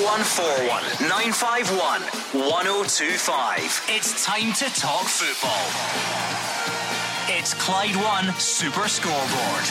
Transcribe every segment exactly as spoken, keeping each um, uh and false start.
oh one four one, nine five one, one oh two five. It's time to talk football. It's Clyde One Super Scoreboard.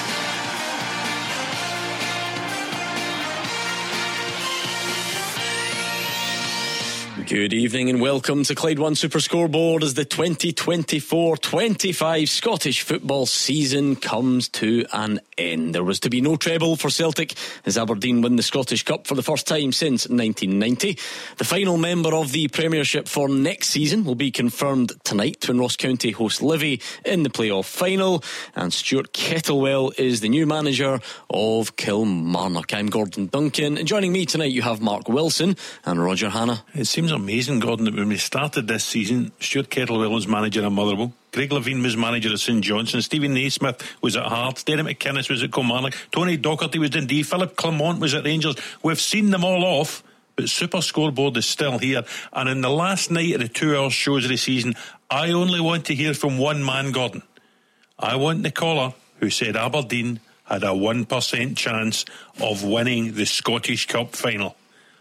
Good evening and welcome to Clyde One Super Scoreboard as the twenty twenty-four twenty-five Scottish football season comes to an end. There was to be no treble for Celtic as Aberdeen win the Scottish Cup for the first time since nineteen ninety. The final member of the Premiership for next season will be confirmed tonight when Ross County host Livy in the playoff final, and Stuart Kettlewell is the new manager of Kilmarnock. I'm Gordon Duncan, and joining me tonight you have Mark Wilson and Roger Hannah. It seems amazing, Gordon, that when we started this season, Stuart Kettlewell was manager at Motherwell, Greg Levine was manager at St Johnstone, Stephen Naismith was at Hearts, Derek McInnes was at Kilmarnock, Tony Docherty was in Dundee, Philip Clement was at Rangers. We've seen them all off, but Super Scoreboard is still here. And in the last night of the two hour shows of the season, I only want to hear from one man, Gordon. I want the caller who said Aberdeen had a one percent chance of winning the Scottish Cup final.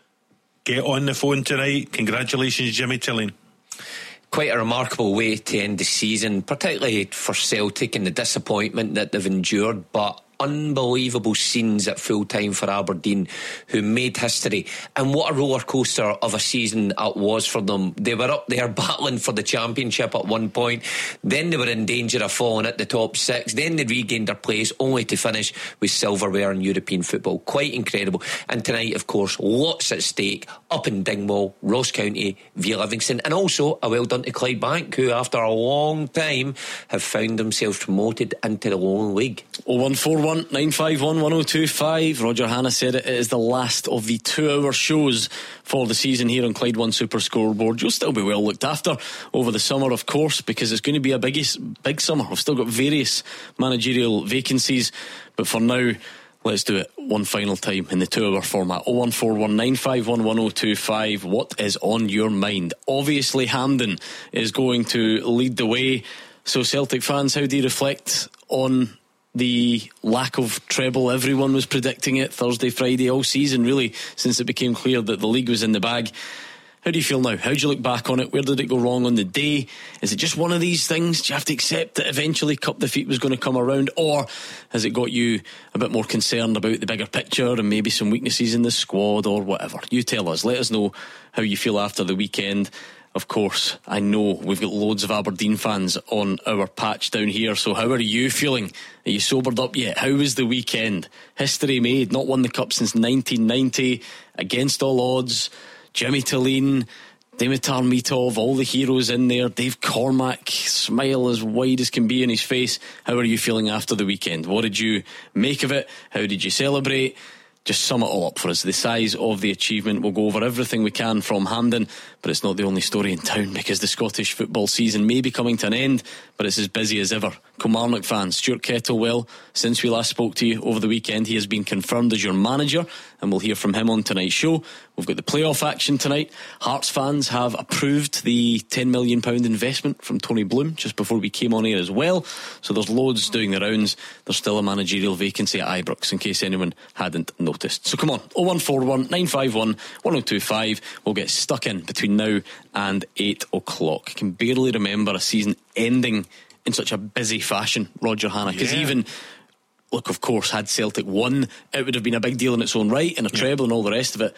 Get on the phone tonight. Congratulations, Jimmy Tilling. Quite a remarkable way to end the season, particularly for Celtic and the disappointment that they've endured, but unbelievable scenes at full time for Aberdeen, who made history. And what a roller coaster of a season it was for them. They were up there battling for the championship at one point, then they were in danger of falling at the top six, then they regained their place only to finish with silverware in European football. Quite incredible. And tonight, of course, lots at stake up in Dingwall, Ross County via Livingston, and also a well done to Clydebank, who after a long time have found themselves promoted into the Lowland League. oh one four one, nine five one, one oh two five. Roger Hannah said it is the last of the two hour shows for the season here on Clyde One Super Scoreboard. You'll still be well looked after over the summer, of course, because it's going to be a big, big summer. We've still got various managerial vacancies, but for now, let's do it one final time in the two hour format. oh one four one, nine five one, one oh two five. What is on your mind? Obviously Hampden is going to lead the way. So Celtic fans, how do you reflect on the lack of treble? Everyone was predicting it Thursday, Friday, all season really, since it became clear that the league was in the bag. How do you feel now? How do you look back on it? Where did it go wrong on the day? Is it just one of these things? Do you have to accept that eventually cup defeat was going to come around? Or has it got you a bit more concerned about the bigger picture and maybe some weaknesses in the squad or whatever? You tell us. Let us know how you feel after the weekend. Of course, I know we've got loads of Aberdeen fans on our patch down here, so how are you feeling? Are you sobered up yet? How was the weekend? History made, not won the cup since nineteen ninety, against all odds. Jimmy Tilleen, Dimitar Mitov, all the heroes in there. Dave Cormack, smile as wide as can be in his face. How are you feeling after the weekend? What did you make of it? How did you celebrate? Just sum it all up for us. The size of the achievement. We'll go over everything we can from Hampden, but it's not the only story in town, because the Scottish football season may be coming to an end, but it's as busy as ever. Kilmarnock fans, Stuart Kettlewell, since we last spoke to you over the weekend, he has been confirmed as your manager, and we'll hear from him on tonight's show. We've got the playoff action tonight. Hearts fans have approved the ten million pounds investment from Tony Bloom just before we came on air as well, so there's loads doing the rounds. There's still a managerial vacancy at Ibrox, in case anyone hadn't noticed. So come on, oh one four one, nine five one, one oh two five. We'll get stuck in between now and eight o'clock. I can barely remember a season ending in such a busy fashion, Roger Hannah, because yeah. even look, of course, had Celtic won, it would have been a big deal in its own right, and a treble and all the rest of it.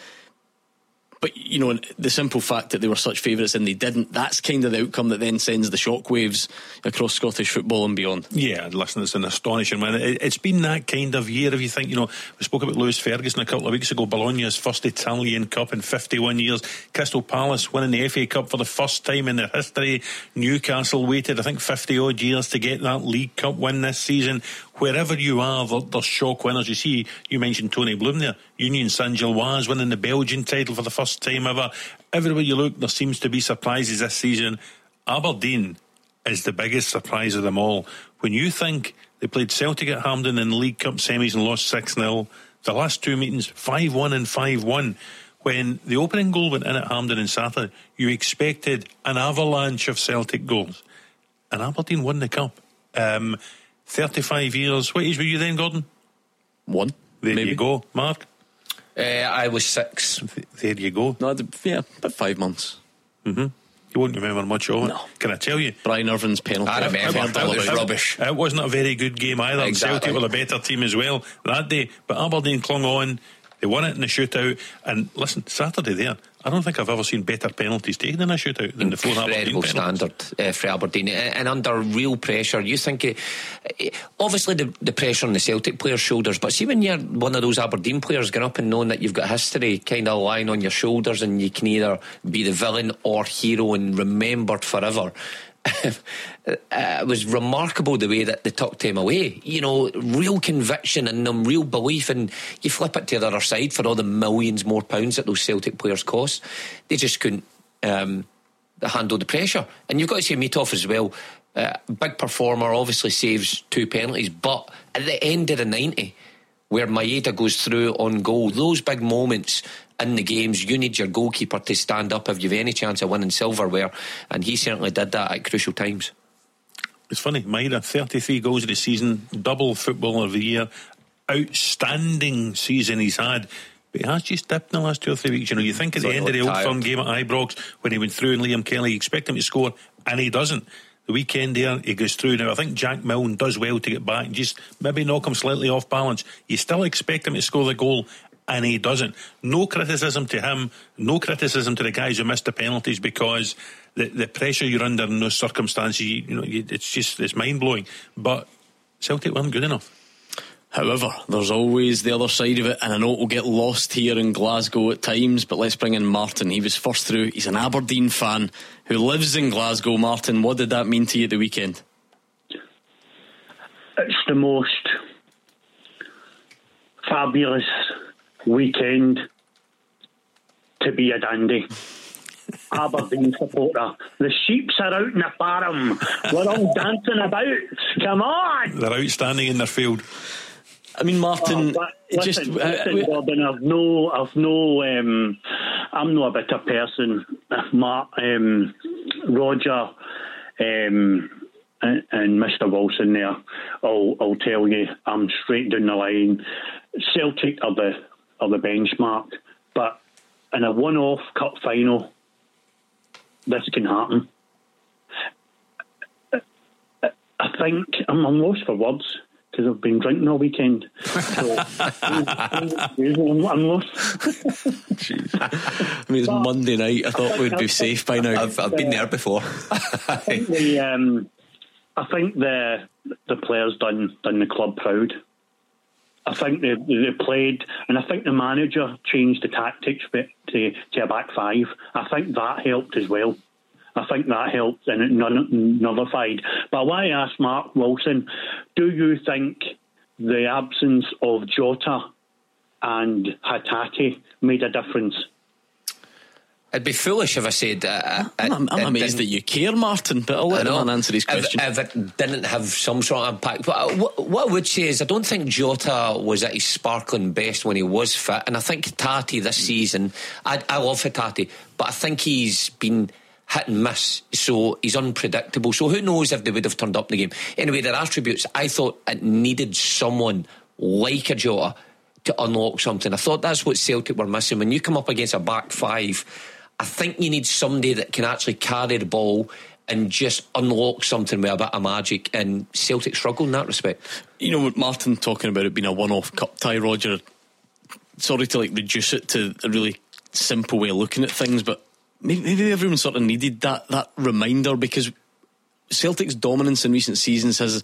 But, you know, the simple fact that they were such favourites and they didn't, that's kind of the outcome that then sends the shockwaves across Scottish football and beyond. Yeah, listen, it's an astonishing win. It, it's been that kind of year. If you think, you know, we spoke about Lewis Ferguson a couple of weeks ago, Bologna's first Italian Cup in fifty-one years, Crystal Palace winning the F A Cup for the first time in their history, Newcastle waited I think fifty odd years to get that League Cup win this season. Wherever you are, there's shock winners. You see, you mentioned Tony Bloom there, Union Saint-Gilloise winning the Belgian title for the first time ever. Everywhere you look, there seems to be surprises this season. Aberdeen is the biggest surprise of them all. When you think they played Celtic at Hampden in the League Cup semis and lost six nil, the last two meetings five one and five one. When the opening goal went in at Hampden on Saturday, you expected an avalanche of Celtic goals, and Aberdeen won the cup. um thirty-five years. What age were you then, Gordon? One. There maybe. You go, Mark. Uh, I was six. there you go. No, yeah, about five months. Mm-hmm. You won't remember much of it. No. Can I tell you? Brian Irvin's penalty. I remember. I've heard That all was about it. rubbish. It wasn't a very good game either. Exactly. Celtic were a better team as well that day, but Aberdeen clung on. They won it in the shootout. And listen, Saturday there, I don't think I've ever seen better penalties taken in a shootout than the four Aberdeen Incredible penalties. standard uh, for Aberdeen, and under real pressure. You think uh, obviously the, the pressure on the Celtic players' shoulders, but see when you're one of those Aberdeen players going up and knowing that you've got history kind of lying on your shoulders, and you can either be the villain or hero and remembered forever. It was remarkable the way that they tucked him away. You know, real conviction in them, real belief, and you flip it to the other side for all the millions more pounds that those Celtic players cost. They just couldn't um, handle the pressure. And you've got to say Meathoff as well. Uh, big performer, obviously saves two penalties, but at the end of the ninety, where Maeda goes through on goal, those big moments in the games, you need your goalkeeper to stand up if you've any chance of winning silverware, and he certainly did that at crucial times. It's funny, Maeda, thirty-three goals of the season, double footballer of the year, outstanding season he's had, but he has just dipped in the last two or three weeks. You know, you think at the end of the Old Firm game at Ibrox, when he went through and Liam Kelly, you expect him to score, and he doesn't. The weekend there, he goes through. Now I think Jack Milne does well to get back and just maybe knock him slightly off balance. You still expect him to score the goal, and he doesn't. No criticism to him, no criticism to the guys who missed the penalties, because the, the pressure you're under in those circumstances, you, you know, you, it's just, it's mind-blowing. But Celtic weren't good enough. However, there's always the other side of it, and I know it will get lost here in Glasgow at times, but let's bring in Martin. He was first through. He's an Aberdeen fan who lives in Glasgow. Martin, what did that mean to you at the weekend? It's the most fabulous weekend to be a dandy. Aberdeen supporter. The sheeps are out in the farm. We're all dancing about. Come on! They're outstanding in their field. I mean, Martin, oh, listen, just listen, uh, Gordon, I've no, I've no, um, I'm not a bitter person. Mark, um, Roger, um, and, and Mister Wilson there, I'll, I'll tell you, I'm straight down the line. Celtic are the are the benchmark, but in a one-off cup final, this can happen. I think I'm, I'm lost for words, because I've been drinking all weekend. So, I'm, I'm lost. Jeez. I mean, it's but, Monday night. I thought we'd be safe by now. I've, I've been there before. I think the um, I think the the players done done the club proud. I think they they played, and I think the manager changed the tactics to to a back five. I think that helped as well. I think that helped, and it nullified. But why I asked Mark Wilson, do you think the absence of Jota and Hatate made a difference? It'd be foolish if I said. Uh, I'm, I'm amazed that you care, Martin, but I'll let the man answer his question. If, if it didn't have some sort of impact. But what, what I would say is, I don't think Jota was at his sparkling best when he was fit, and I think Hatate this season, I, I love Hatate, but I think he's been hit and miss, so he's unpredictable. So who knows if they would have turned up in the game. Anyway, their attributes, I thought it needed someone like a Jota to unlock something. I thought that's what Celtic were missing. When you come up against a back five, I think you need somebody that can actually carry the ball and just unlock something with a bit of magic, and Celtic struggle in that respect. You know, with Martin talking about it being a one-off cup tie, Roger, sorry to like reduce it to a really simple way of looking at things, but maybe, maybe everyone sort of needed that that reminder, because Celtic's dominance in recent seasons has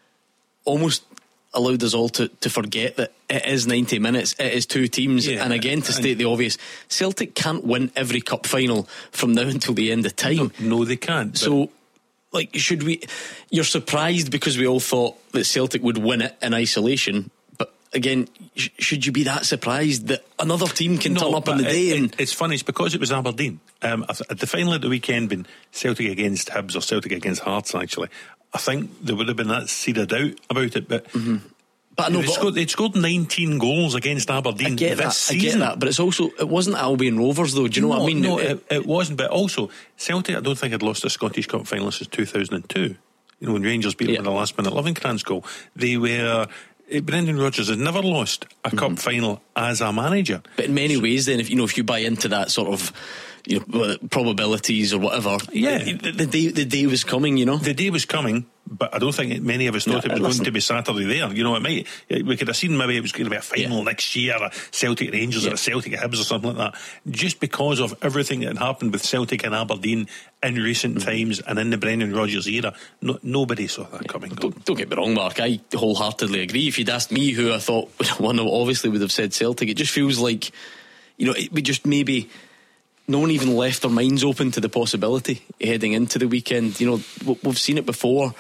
almost allowed us all to, to forget that it is ninety minutes, it is two teams, yeah, and again, to state the obvious, Celtic can't win every cup final from now until the end of time. No, no they can't. So, like, should we... You're surprised because we all thought that Celtic would win it in isolation, but again, sh- should you be that surprised that another team can no, turn up on the day? It, and it, it's funny, it's because it was Aberdeen. Um, at the final of the weekend, been Celtic against Hibs or Celtic against Hearts, actually, I think there would have been that seeded out about it, but mm-hmm. but I know, they'd, but scored, they'd scored nineteen goals against Aberdeen I get this that, season. I get that, but it's also, it wasn't Albion Rovers though. Do you know no, what I mean? No, it, it, it wasn't. But also, Celtic, I don't think had lost a Scottish Cup final since two thousand two. You know, when Rangers beat them yeah. in the last minute Livingston goal, they were Brendan Rodgers has never lost a mm-hmm. cup final as a manager. But in many so, ways, then, if you know, if you buy into that sort of, you know, probabilities or whatever, yeah, the, the day the day was coming. You know, the day was coming. But I don't think many of us thought yeah, it was listen. going to be Saturday there. You know, it might, we could have seen maybe it was going to be a final yeah. next year, a Celtic Rangers yeah. or a Celtic Hibs or something like that. Just because of everything that had happened with Celtic and Aberdeen in recent mm-hmm. times and in the Brendan Rodgers era, no, nobody saw that yeah. coming. Don't, don't get me wrong, Mark. I wholeheartedly agree. If you'd asked me who I thought one obviously would have said Celtic, it just feels like, you know, it, we just maybe. No one even left their minds open to the possibility heading into the weekend. You know, we've seen it before.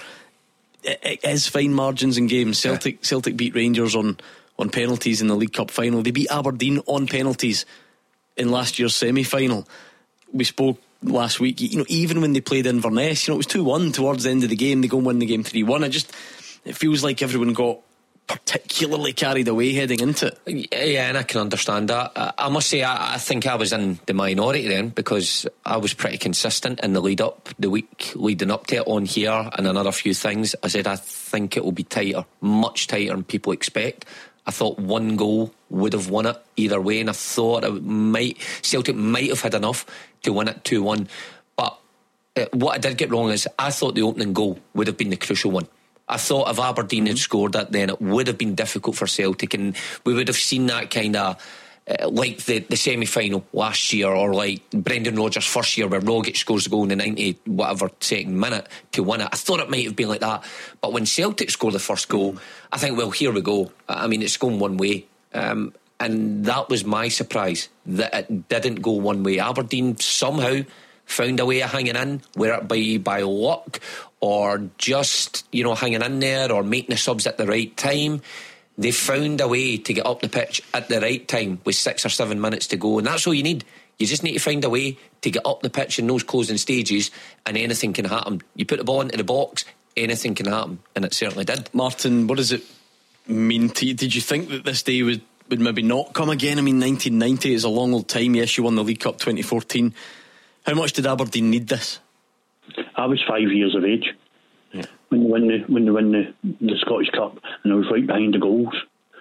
It is fine margins in games. Celtic yeah. Celtic beat Rangers on, on penalties in the League Cup final. They beat Aberdeen on penalties in last year's semi-final. We spoke last week, you know, even when they played Inverness, you know, it was two one towards the end of the game. They go and win the game three one. I just, it feels like everyone got particularly carried away heading into it. Yeah, and I can understand that. I must say, I, I think I was in the minority then, because I was pretty consistent in the lead up, the week leading up to it on here and another few things. I said I think it will be tighter, much tighter than people expect. I thought one goal would have won it either way, and I thought it might Celtic might have had enough to win it two one. But uh, what I did get wrong is I thought the opening goal would have been the crucial one. I thought if Aberdeen had scored that, then it would have been difficult for Celtic, and we would have seen that kind of uh, like the, the semi-final last year, or like Brendan Rodgers' first year where Rogic scores the goal in the ninety whatever second minute to win it. I thought it might have been like that, but when Celtic scored the first goal, I think, well, here we go. I mean, it's going one way, um, and that was my surprise, that it didn't go one way. Aberdeen somehow found a way of hanging in, whether it be by luck or just, you know, hanging in there or making the subs at the right time. They found a way to get up the pitch at the right time with six or seven minutes to go, and that's all you need. You just need to find a way to get up the pitch in those closing stages, and anything can happen. You put the ball into the box, anything can happen, and it certainly did. Martin, what does it mean to you? Did you think that this day would, would maybe not come again? I mean, nineteen ninety is a long old time. Yes, you won the League Cup twenty fourteen. How much did Aberdeen need this? I was five years of age yeah. when they win the when they win the, the Scottish Cup, and I was right behind the goals.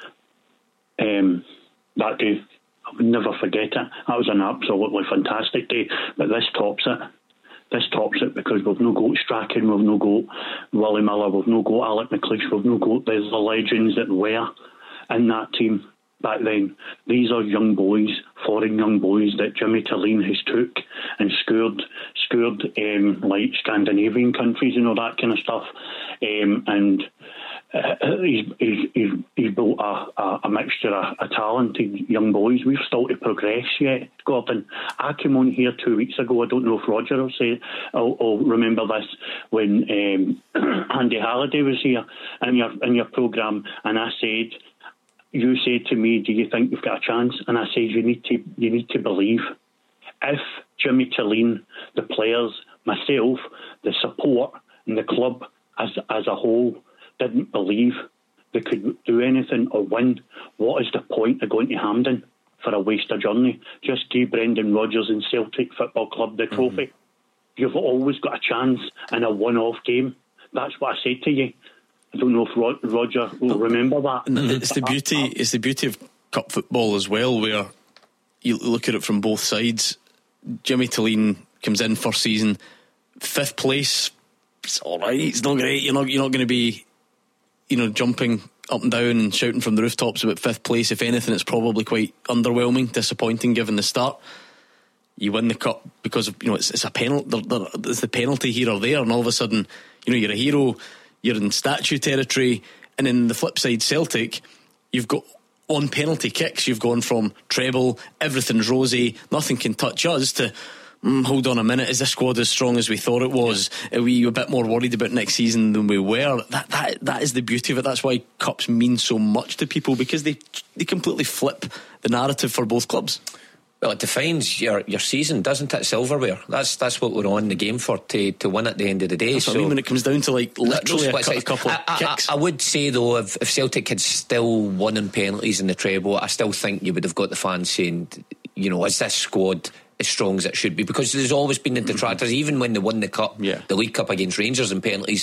Um, that day, I would never forget it. That was an absolutely fantastic day. But this tops it. This tops it because we've no got Strachan, we've no got Willie Miller, we've no got Alec McLeish, we've no got the, the legends that were in that team back then. These are young boys, foreign young boys that Jimmy Tillene has took and scoured, scoured um, like Scandinavian countries and all that kind of stuff. Um, and uh, he's, he's, he's, he's built a, a, a mixture of, of talented young boys. We've still to progress yet, Gordon. I came on here two weeks ago. I don't know if Roger will say, I'll, I'll remember this, when um, Andy Halliday was here in your, in your programme, and I said, you said to me, do you think you've got a chance? And I said, you need to you need to believe. If Jimmy Tillene, the players, myself, the support and the club as as a whole didn't believe they could do anything or win, what is the point of going to Hampden for a waster journey? Just give Brendan Rodgers and Celtic Football Club the trophy. Mm-hmm. You've always got a chance in a one-off game. That's what I said to you. I don't know if Roger will remember that. It's the beauty. It's the beauty of cup football as well, where you look at it from both sides. Jimmy Tillene comes in first season, fifth place. It's all right. It's not great. You're not. You're not going to be, you know, jumping up and down and shouting from the rooftops about fifth place. If anything, it's probably quite underwhelming, disappointing given the start. You win the cup because of, you know, it's, it's a penalty. There's the penalty here or there, and all of a sudden, you know, you're a hero. You're in statue territory. And then the flip side, Celtic, you've got on penalty kicks, you've gone from treble, everything's rosy, nothing can touch us, to mm, hold on a minute, is this squad as strong as we thought it was? Are we a bit more worried about next season than we were? That that that is the beauty of it. That's why cups mean so much to people, because they they completely flip the narrative for both clubs. Well, it defines your, your season, doesn't it? Silverware. That's that's what we're on the game for, to, to win at the end of the day. That's so what I mean when it comes down to like literally a, a couple of I, kicks. I, I would say though, if, if Celtic had still won in penalties in the treble, I still think you would have got the fans saying, you know, is this squad as strong as it should be? Because there's always been the detractors, even when they won the cup, yeah. the League Cup against Rangers in penalties,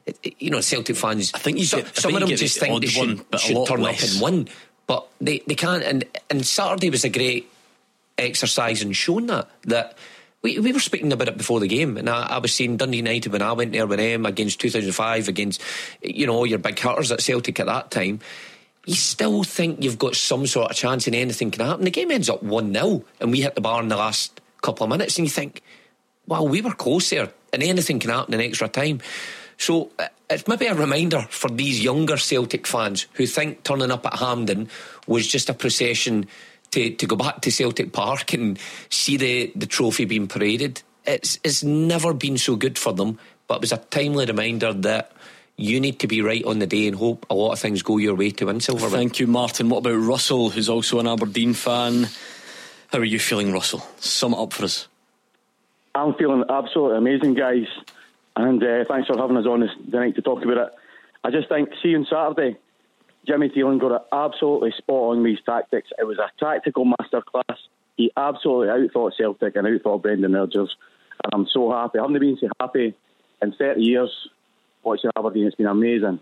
it, it, you know, Celtic fans, I think you so, get, some think of them just think they should, one, should turn less. up and win, but they, they can't. And, and Saturday was a great exercise in showing that that we, we were speaking about it before the game, and I, I was saying Dundee United when I went there with them against two thousand five, against, you know, all your big hitters at Celtic at that time, you still think you've got some sort of chance and anything can happen. The game ends up one nil and we hit the bar in the last couple of minutes, and you think, wow, we were close there and anything can happen in extra time. So uh, it's maybe a reminder for these younger Celtic fans who think turning up at Hampden was just a procession to, to go back to Celtic Park and see the, the trophy being paraded. It's, it's never been so good for them, but it was a timely reminder that you need to be right on the day and hope a lot of things go your way to win silver. Thank you, Martin. What about Russell, who's also an Aberdeen fan? How are you feeling, Russell? Sum it up for us. I'm feeling absolutely amazing, guys. And uh, thanks for having us on this tonight to talk about it. I just think, see on Saturday, Jimmy Thielen got it absolutely spot on with his tactics. It was a tactical masterclass. He absolutely outthought Celtic and outthought Brendan Rodgers. And I'm so happy. I haven't been so happy in thirty years watching Aberdeen. It's been amazing.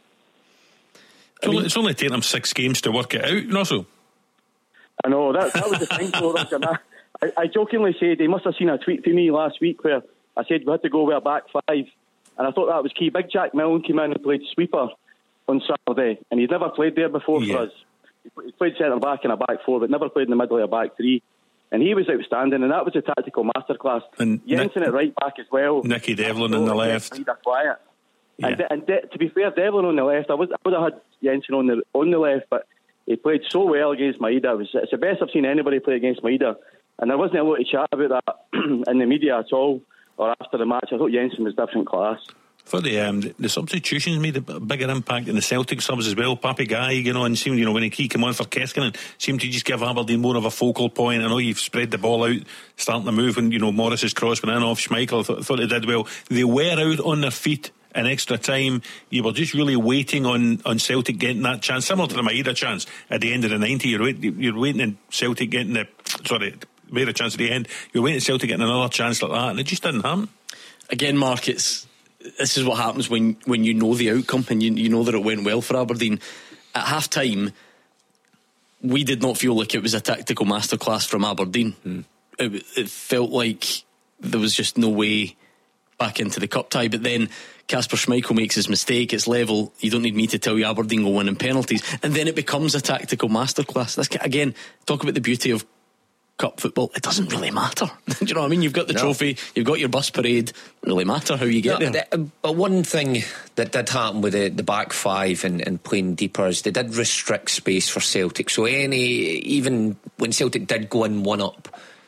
It's only, it's only taken them six games to work it out, Russell. I know, that, that was the thing, though, I, I, I jokingly said, he must have seen a tweet from me last week where I said we had to go with a back five, and I thought that was key. Big Jack Milne came in and played sweeper on Saturday, and he'd never played there before yeah. for us. He played centre back in a back four, but never played in the middle of a back three. And he was outstanding, and that was a tactical masterclass. And Jensen Nick, at right back as well. Nicky Devlin on the left. Quiet. Yeah. And, and de- to be fair, Devlin on the left, I, was, I would have had Jensen on the on the left, but he played so well against Maeda. It was, it's the best I've seen anybody play against Maeda. And there wasn't a lot of chat about that in the media at all, or after the match. I thought Jensen was different class. For the um, the substitutions made a bigger impact in the Celtic subs as well. Papi Guy, you know, and seemed, you know, when he came on for Keskinen, seemed to just give Aberdeen more of a focal point. I know you've spread the ball out, starting to move when, you know, Morris's cross went in off Schmeichel. I thought, thought they did well. They were out on their feet in extra time. You were just really waiting on, on Celtic getting that chance, similar to the Maeda chance at the end of the ninety. You're, wait, you're waiting on Celtic getting the, sorry, made a chance at the end. You're waiting on Celtic getting another chance like that, and it just didn't happen. Again, Mark, it's this is what happens when, when you know the outcome and you, you know that it went well for Aberdeen. At half time, we did not feel like it was a tactical masterclass from Aberdeen. Mm. It, it felt like there was just no way back into the cup tie. But then Kasper Schmeichel makes his mistake, it's level. You don't need me to tell you Aberdeen will win in penalties, and then it becomes a tactical masterclass. That's, again, talk about the beauty of cup football. It doesn't really matter. Do you know what I mean? You've got the no. trophy, you've got your bus parade. It doesn't really matter how you get no, there. The, but one thing that did happen with the, the back five and, and playing deeper is they did restrict space for Celtic. So any, even when Celtic did go in one up,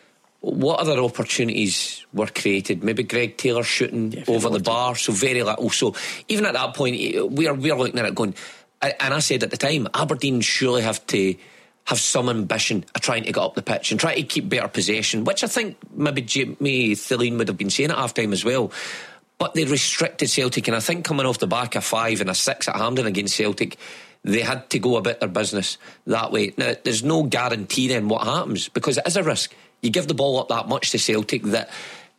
what other opportunities were created? Maybe Greg Taylor shooting yeah, over the bar, so very little. So even at that point, we are we are looking at it going, and I said at the time, Aberdeen surely have to have some ambition of trying to get up the pitch and try to keep better possession, which I think maybe Jimmy Thielen would have been saying at half time as well. But they restricted Celtic, and I think coming off the back of five and a six at Hampden against Celtic, they had to go about their business that way. Now, there's no guarantee then what happens, because it is a risk. You give the ball up that much to Celtic that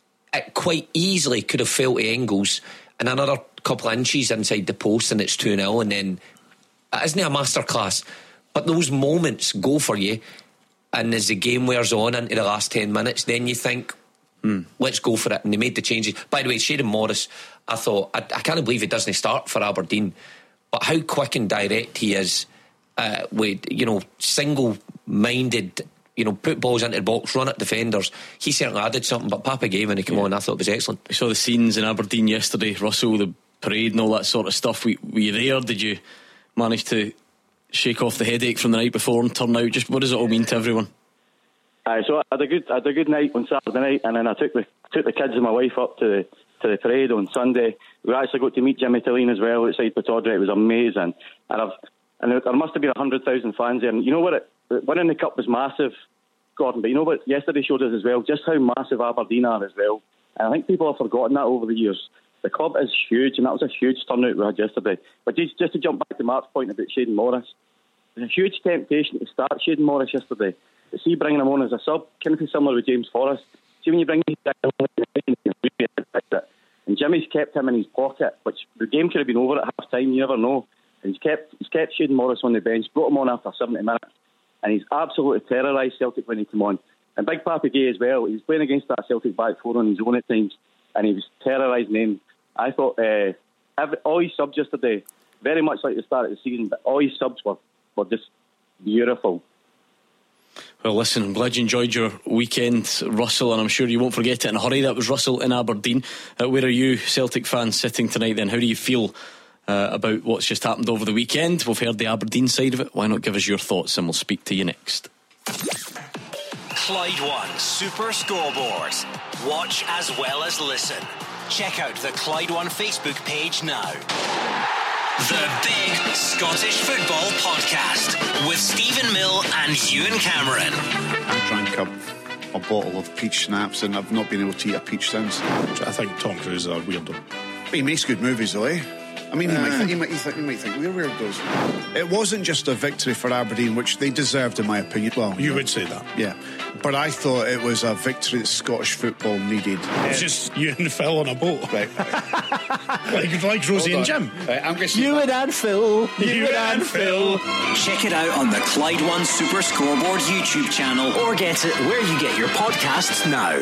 it quite easily could have fell to Engels and another couple of inches inside the post and it's two nil, and then it isn't a masterclass. But those moments go for you, and as the game wears on into the last ten minutes, then you think, hmm, let's go for it. And they made the changes. By the way, Shayden Morris, I thought, I, I can't believe he doesn't start for Aberdeen, but how quick and direct he is, uh, with, you know, single-minded, you know, put balls into the box, run at defenders. He certainly added something, but Papa gave when he came yeah. on, I thought it was excellent. We saw the scenes in Aberdeen yesterday, Russell, the parade and all that sort of stuff. Were, were you there? Did you manage to shake off the headache from the night before and turn out? Just what does it all mean to everyone? Aye, so I had a good, I had a good night on Saturday night, and then I took the took the kids and my wife up to the to the parade on Sunday. We actually got to meet Jimmy Thielen as well outside Pittodrie. It was amazing, and I've and there must have been a hundred thousand fans there. And you know what? It, winning the cup was massive, Gordon. But you know what? Yesterday showed us as well just how massive Aberdeen are as well. And I think people have forgotten that over the years. The club is huge, and that was a huge turnout we had yesterday. But just, just to jump back to Mark's point about Shayden Morris, there's a huge temptation to start Shayden Morris yesterday. But see, bringing him on as a sub, kind of similar with James Forrest. See, when you bring him down, and Jimmy's kept him in his pocket, which the game could have been over at half time, you never know. And he's kept he's kept Shane Morris on the bench, brought him on after seventy minutes, and he's absolutely terrorised Celtic when he came on. And Big Papi Gay as well, he was playing against that Celtic back four on his own at times, and he was terrorising them. I thought uh, every, all his subs yesterday, very much like the start of the season, but all his subs were, were just beautiful. Well, listen, I'm glad you enjoyed your weekend, Russell, and I'm sure you won't forget it in a hurry. That was Russell in Aberdeen. Uh, where are you, Celtic fans, sitting tonight then? How do you feel uh, about what's just happened over the weekend? We've heard the Aberdeen side of it. Why not give us your thoughts, and we'll speak to you next. Clyde One Super Scoreboard. Watch as well as listen. Check out the Clyde One Facebook page now. The Big Scottish Football Podcast with Stephen Mill and Ewan Cameron. I drank a, a bottle of peach schnapps and I've not been able to eat a peach since. I think Tom Cruise is a weirdo. But he makes good movies though, eh? I mean, he, uh, might th- he, might, he, th- he might think we're weirdos. It wasn't just a victory for Aberdeen, which they deserved in my opinion. Well, you would say that. Yeah. But I thought it was a victory that Scottish football needed. It's just you and Phil on a boat. Right. like, like Rosie and Jim. Right, I'm going to You and Ann Phil. You and Ann Phil. Check it out on the Clyde One Super Scoreboard YouTube channel or get it where you get your podcasts now.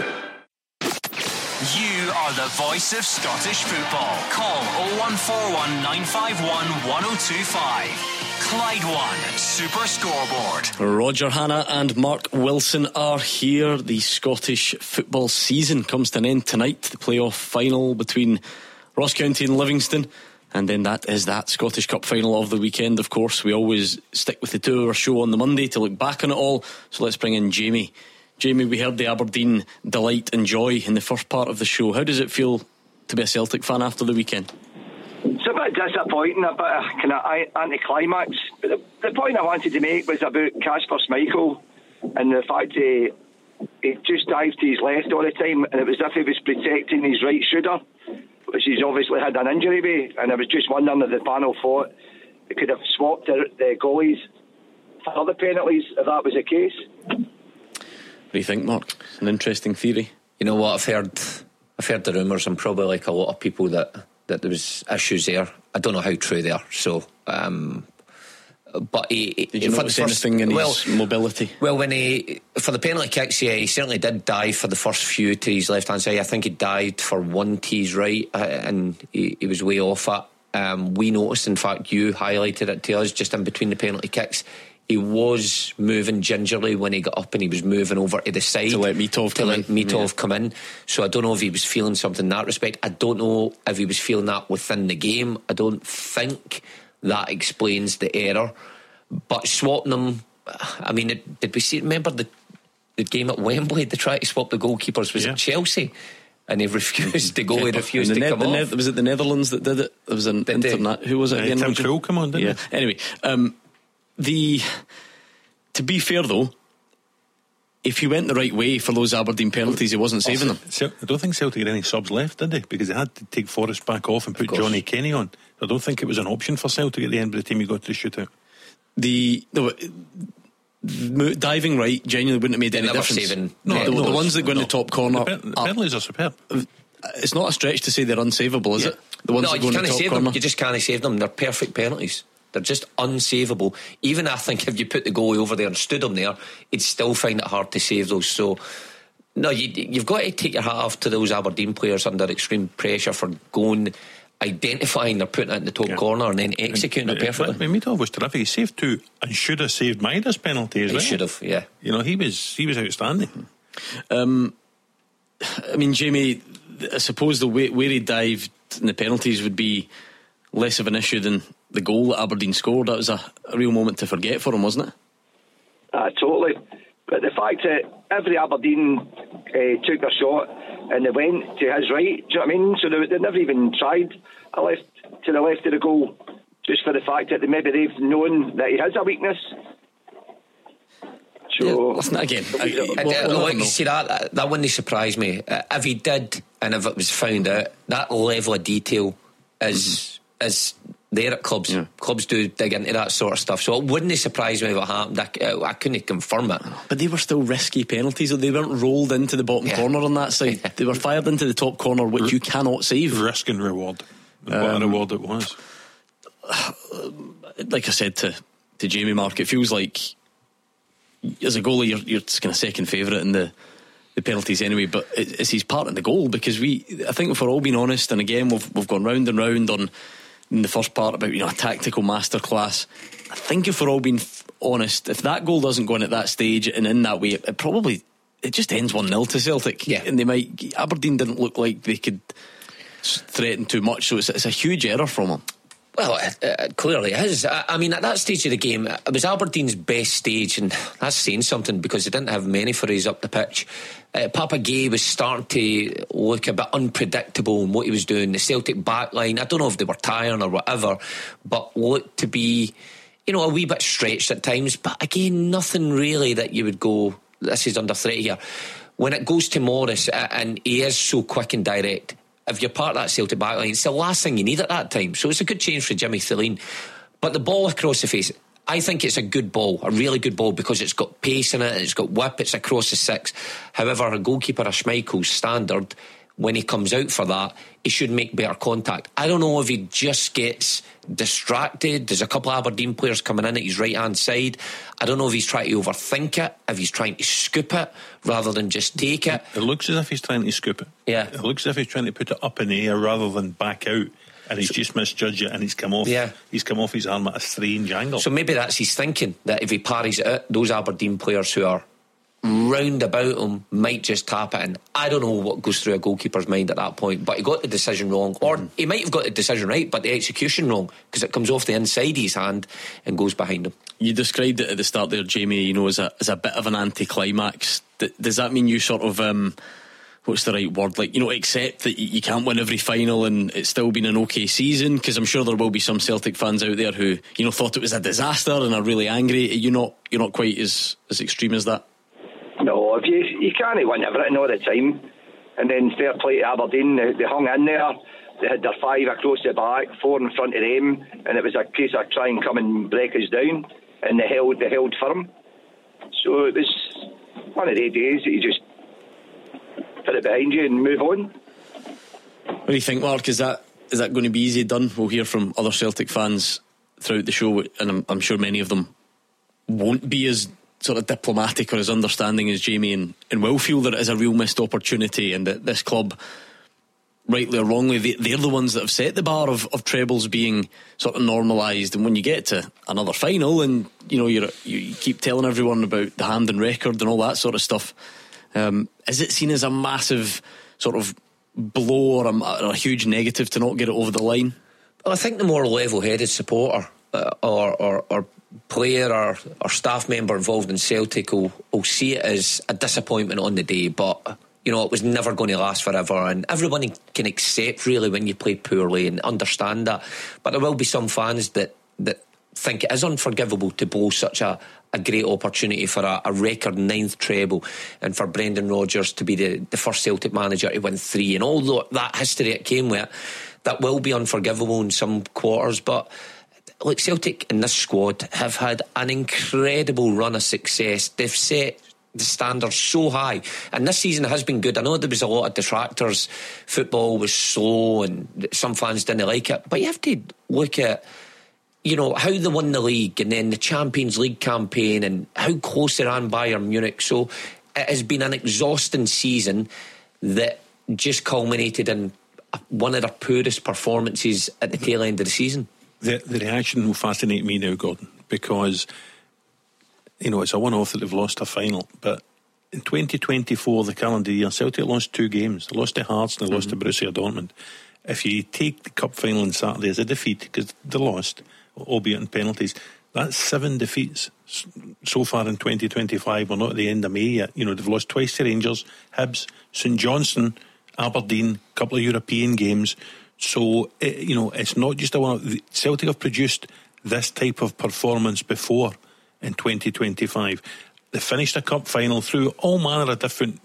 You are the voice of Scottish football. Call oh one four one, nine five one, one oh two five. Clyde One Super Scoreboard. Roger Hannah and Mark Wilson are here. The Scottish football season comes to an end tonight. The playoff final between Ross County and Livingston. And then that is that Scottish Cup final of the weekend, of course. We always stick with the two-hour show on the Monday to look back on it all. So let's bring in Jamie. Jamie, we heard the Aberdeen delight and joy in the first part of the show. How does it feel to be a Celtic fan after the weekend? It's a bit disappointing, a bit of kind of anti-climax. But the, the point I wanted to make was about Kasper Schmeichel and the fact he, he just dived to his left all the time, and it was as if he was protecting his right shoulder, which he's obviously had an injury with. And I was just wondering if the panel thought they could have swapped the, the goalies for the penalties if that was the case. What do you think, Mark? It's an interesting theory. You know what, I've heard I've heard the rumours, and probably like a lot of people that, that there was issues there. I don't know how true they are. So, um, but he, did you notice anything in well, his mobility? Well, when he for the penalty kicks, yeah, he certainly did dive for the first few to his left hand side. I think he dived for one to his right, uh, and he, he was way off it. Um, we noticed, in fact, you highlighted it to us just in between the penalty kicks. He was moving gingerly when he got up, and he was moving over to the side to let Mitov to come let in. Mitov yeah. come in. So I don't know if he was feeling something in that respect. I don't know if he was feeling that within the game. I don't think that explains the error. But swapping them, I mean, it, did we see? Remember the the game at Wembley? They tried to swap the goalkeepers. Was yeah. it Chelsea? And he refused to go. He refused to ne- come ne- off. Was it the Netherlands that did it? There was an Did internet. Who was it? Uh, again, Tim Roger? Krul come on, didn't yeah. he? Anyway, um, the to be fair though, if he went the right way for those Aberdeen penalties, he wasn't saving them. I don't think Celtic had any subs left, did they? Because they had to take Forrest back off and put Johnny Kenny on. I don't think it was an option for Celtic at the end by the time you got to the shootout. The, the, the diving right genuinely wouldn't have made any never difference. saving. No, the, the ones that go in no. the top corner. The, pe- the penalties are superb. It's not a stretch to say they're unsavable, is Yeah. it? The ones No, that go you in the can't top save corner. them. You just can't save them. They're perfect penalties. They're just unsavable. Even I think if you put the goalie over there and stood him there, he'd still find it hard to save those. So, no, you, you've got to take your hat off to those Aberdeen players under extreme pressure for going, identifying they're putting it in the top Yeah. corner and then executing and, it perfectly. Mitov was terrific. He saved two and should have saved Maida's penalty as He well. should have, yeah. You know, he was he was outstanding. Um, I mean, Jamie, I suppose the way where he dived in the penalties would be less of an issue than the goal that Aberdeen scored. That was a, a real moment to forget for him, wasn't it? Uh, totally. But the fact that every Aberdeen uh, took a shot and they went to his right, do you know what I mean? So they, they never even tried a left to the left of the goal, just for the fact that they, maybe they've known that he has a weakness. So, yeah, listen, again, I, I, we'll, I, we'll like never you see that, that that wouldn't surprise me. Uh, if he did, and if it was found out, that level of detail is mm-hmm. is there at clubs. Yeah. Clubs do dig into that sort of stuff, so it wouldn't surprise me if it happened. I, I couldn't confirm it, but they were still risky penalties. They weren't rolled into the bottom yeah. corner on that side. They were fired into the top corner, which R- you cannot save. Risk and reward. And um, what a reward it was. Like I said to to Jamie, Mark, it feels like as a goalie you're, you're just kind of second favourite in the the penalties anyway, but it's his part in the goal, because we I think if we're all being honest, and again we've we've gone round and round on in the first part about, you know, a tactical masterclass. I think if we're all being f- honest, if that goal doesn't go in at that stage and in that way, it, it probably it just ends one nil to Celtic. Yeah. And they might Aberdeen didn't look like they could threaten too much, so it's, it's a huge error from them. Well, it, it clearly is. I, I mean, at that stage of the game, it was Aberdeen's best stage, and that's saying something because they didn't have many forays up the pitch. Uh, Papa Gay was starting to look a bit unpredictable in what he was doing. The Celtic backline, I don't know if they were tiring or whatever, but looked to be, you know, a wee bit stretched at times. But again, nothing really that you would go, this is under threat here. When it goes to Morris, and he is so quick and direct, if you're part of that Celtic backline, it's the last thing you need at that time. So it's a good change for Jimmy Thelin. But the ball across the face, I think it's a good ball, a really good ball, because it's got pace in it, it's got whip, it's across the six. However, a goalkeeper of Schmeichel's standard, when he comes out for that, he should make better contact. I don't know if he just gets distracted. There's a couple of Aberdeen players coming in at his right hand side. I don't know if he's trying to overthink it, if he's trying to scoop it rather than just take it. It looks as if he's trying to scoop it. Yeah. It looks as if he's trying to put it up in the air rather than back out, and he's so, just misjudged it, and he's come off yeah. he's come off his arm at a strange angle. So maybe that's his thinking, that if he parries it out, those Aberdeen players who are round about him might just tap it in. I don't know what goes through a goalkeeper's mind at that point, but he got the decision wrong, or mm. he might have got the decision right but the execution wrong, because it comes off the inside of his hand and goes behind him. You described it at the start there, Jamie, you know, as a, as a bit of an anticlimax. D- does that mean you sort of um, what's the right word, like, you know, accept that you can't win every final and it's still been an okay season? Because I'm sure there will be some Celtic fans out there who, you know, thought it was a disaster and are really angry. You're not you're not quite as, as extreme as that? No, if you you can't win everything all the time. And then fair play to Aberdeen, they, they hung in there. They had their five across the back, four in front of them, and it was a case of try and come and break us down, and they held they held firm. So it was one of the days that you just put it behind you and move on. What do you think, Mark? Is that is that going to be easy done? We'll hear from other Celtic fans throughout the show, and I'm, I'm sure many of them won't be as sort of diplomatic or as understanding as Jamie, and, and will feel that it is a real missed opportunity, and that this club, rightly or wrongly, they, they're the ones that have set the bar of, of trebles being sort of normalised. And when you get to another final, and you know you're, you keep telling everyone about the Hampden record and all that sort of stuff, um, is it seen as a massive sort of blow or a, or a huge negative to not get it over the line? Well, I think the more level-headed supporter uh, or, or, or player or, or staff member involved in Celtic will, will see it as a disappointment on the day, but you know, it was never going to last forever, and everyone can accept really when you play poorly and understand that. But there will be some fans that, that think it is unforgivable to blow such a, a great opportunity for a, a record ninth treble, and for Brendan Rodgers to be the, the first Celtic manager to win three, and all that history it came with. That will be unforgivable in some quarters, but look, Celtic in this squad have had an incredible run of success. They've set the standard so high, and this season has been good. I know there was a lot of detractors. Football was slow and some fans didn't like it, but you have to look at, you know, how they won the league, and then the Champions League campaign, and how close they ran Bayern Munich. So it has been an exhausting season that just culminated in one of their poorest performances at the tail end of the season. The, the reaction will fascinate me now, Gordon, because you know, it's a one-off that they've lost a final, but in twenty twenty-four, the calendar year, Celtic lost two games. They lost to Hearts and they mm-hmm. lost to Borussia Dortmund. If you take the cup final on Saturday as a defeat, because they lost, albeit in penalties, that's seven defeats so far in twenty twenty-five. We're not at the end of May yet. You know, they've lost twice to Rangers, Hibs, St Johnstone, Aberdeen, a couple of European games. So, it, you know, it's not just a one. Celtic have produced this type of performance before. In twenty twenty-five, they finished a cup final through all manner of different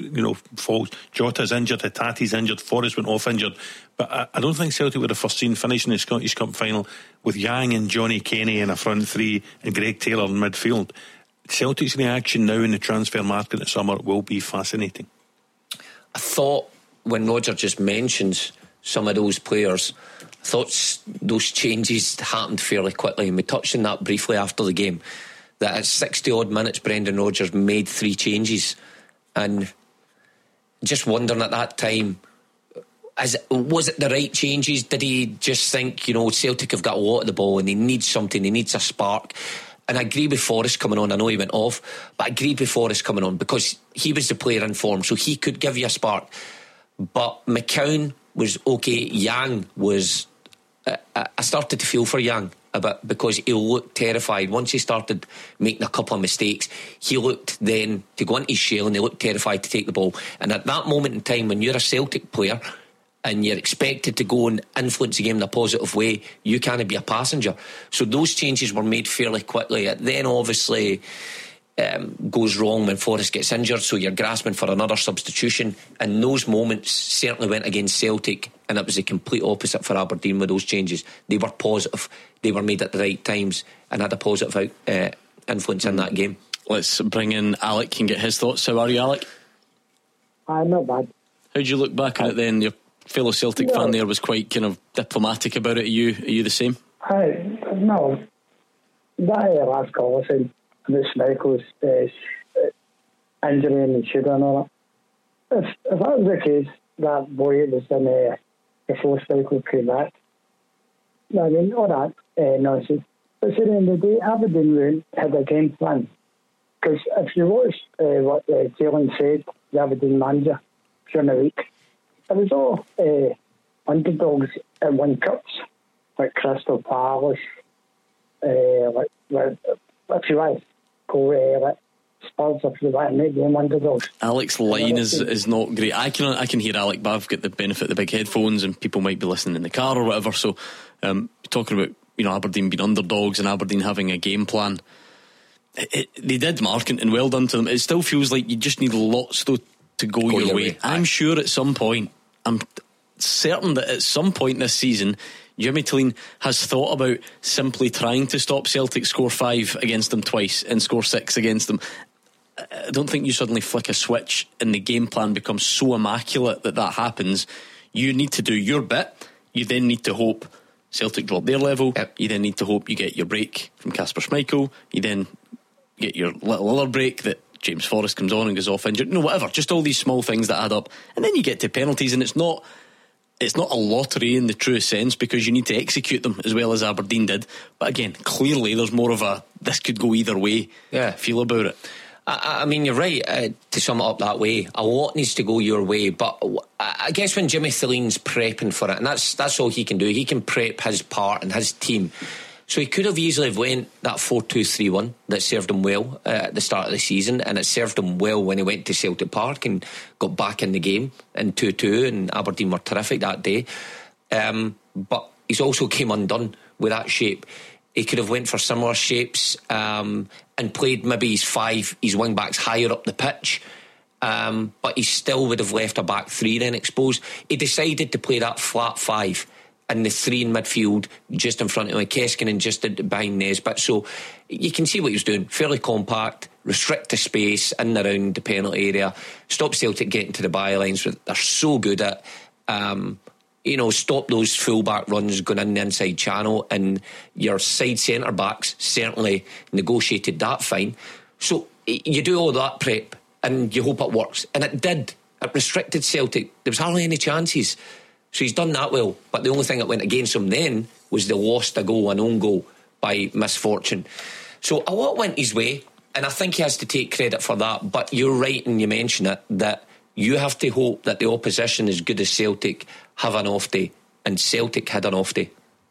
you know, faults. Jota's injured, Hatati's injured, Forrest went off injured. But I, I don't think Celtic would have foreseen finishing the Scottish Cup final with Yang and Johnny Kenny in a front three and Greg Taylor in midfield. Celtic's reaction now in the transfer market this summer will be fascinating. I thought when Roger just mentions some of those players, I thought those changes happened fairly quickly, and we touched on that briefly after the game, that at sixty odd minutes Brendan Rodgers made three changes. And just wondering at that time, as was it the right changes? Did he just think, you know, Celtic have got a lot of the ball and they need something, they need a spark? And I agree with Forrest coming on. I know he went off, but I agree with Forrest coming on because he was the player in form, so he could give you a spark. But McCown was okay. Yang was uh, I started to feel for Yang a bit because he looked terrified. Once he started making a couple of mistakes, he looked then to go into his shell and he looked terrified to take the ball. And at that moment in time, when you're a Celtic player and you're expected to go and influence the game in a positive way, you can't be a passenger. So those changes were made fairly quickly. It then obviously um, goes wrong when Forrest gets injured, so you're grasping for another substitution. And those moments certainly went against Celtic, and it was the complete opposite for Aberdeen with those changes. They were positive, they were made at the right times and had a positive uh, influence in that game. Let's bring in Alec and get his thoughts. How are you, Alec? Uh, not bad. How'd you look back on it then? Your fellow Celtic yeah. fan there was quite kind of diplomatic about it. Are you, are you the same? I, no. That uh, last call, listen, about Schmeichel's uh, injury and shoulder and all that. If, if that was the case, that boy was in uh, before Schmeichel came back. I mean, all that uh, nonsense. But at the end of the day, Aberdeen had a game plan. Because if you watch uh, what uh, Jalen said, the Aberdeen manager, during the week, it was all uh, underdogs and win cups, like Crystal Palace, uh, like, like if you like, go uh, like Spurs, if you like, make them underdogs. Alec's line is, is not great. I can I can hear Alec, but I've got the benefit of the big headphones, and people might be listening in the car or whatever. So, um, talking about, you know, Aberdeen being underdogs and Aberdeen having a game plan. It, it, they did, Mark, and, and well done to them. It still feels like you just need lots though to go, go your, your way. way. I'm sure at some point, I'm certain that at some point this season, Jimmy Tilleen has thought about simply trying to stop Celtic score five against them twice and score six against them. I don't think you suddenly flick a switch and the game plan becomes so immaculate that that happens. You need to do your bit. You then need to hope Celtic drop their level. Yep. You then need to hope you get your break from Kasper Schmeichel. You then get your little other break that James Forrest comes on and goes off injured. No, whatever. Just all these small things that add up. And then you get to penalties, and it's not it's not a lottery in the true sense, because you need to execute them as well as Aberdeen did. But again, clearly there's more of a this could go either way yeah. feel about it. I, I mean, you're right uh, to sum it up that way. A lot needs to go your way, but I guess when Jimmy Theleen's prepping for it, and that's that's all he can do, he can prep his part and his team. So he could have easily went that four two three one that served him well uh, at the start of the season, and it served him well when he went to Celtic Park and got back in the game in two two, and Aberdeen were terrific that day. Um, but he's also came undone with that shape. He could have went for similar shapes um, and played maybe his five, his wing backs higher up the pitch, um, but he still would have left a back three then exposed. He decided to play that flat five and the three in midfield just in front of him, Keskinen just behind Nesbitt. So you can see what he was doing. Fairly compact, restrict the space in and around the penalty area, stop Celtic getting to the bylines. They're so good at um, you know, stop those full-back runs going in the inside channel, and your side centre backs certainly negotiated that fine. So you do all that prep and you hope it works, and it did. It restricted Celtic. There was hardly any chances. So he's done that well, but the only thing that went against him then was the lost a goal, an own goal by misfortune. So a lot went his way, and I think he has to take credit for that. But you're right, and you mention it, that you have to hope that the opposition, as good as Celtic, have an off day, and Celtic had an off day.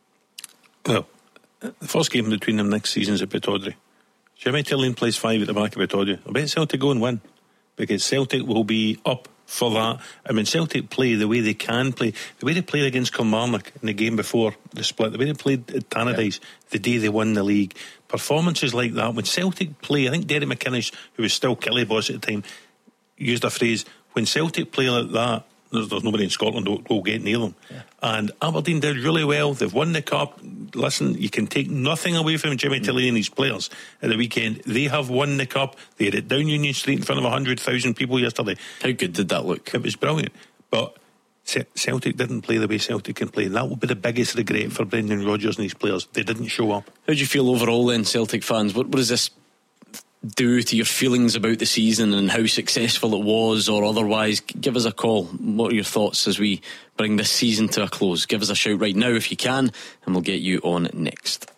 Well, the first game between them next season is at Pittodrie. Jimmy Tilleen plays five at the back of Pittodrie. I bet Celtic go and win, because Celtic will be up for that. I mean, Celtic play the way they can play, the way they played against Kilmarnock in the game before the split, the way they played at Tannadice yeah. the day they won the league. Performances like that, when Celtic play, I think Derek McInnes, who was still Killie boss at the time, used a phrase, when Celtic play like that, there's, there's nobody in Scotland who will get near them. Yeah. And Aberdeen did really well. They've won the cup. Listen, you can take nothing away from Jimmy mm. Tilley and his players at the weekend. They have won the cup. They had it down Union Street in front of one hundred thousand people yesterday. How good did that look? It was brilliant. But Celtic didn't play the way Celtic can play. That will be the biggest regret for Brendan Rodgers and his players. They didn't show up. How do you feel overall then, Celtic fans? What, what does this do to your feelings about the season and how successful it was or otherwise? Give us a call. What are your thoughts as we bring this season to a close? Give us a shout right now if you can, and we'll get you on next.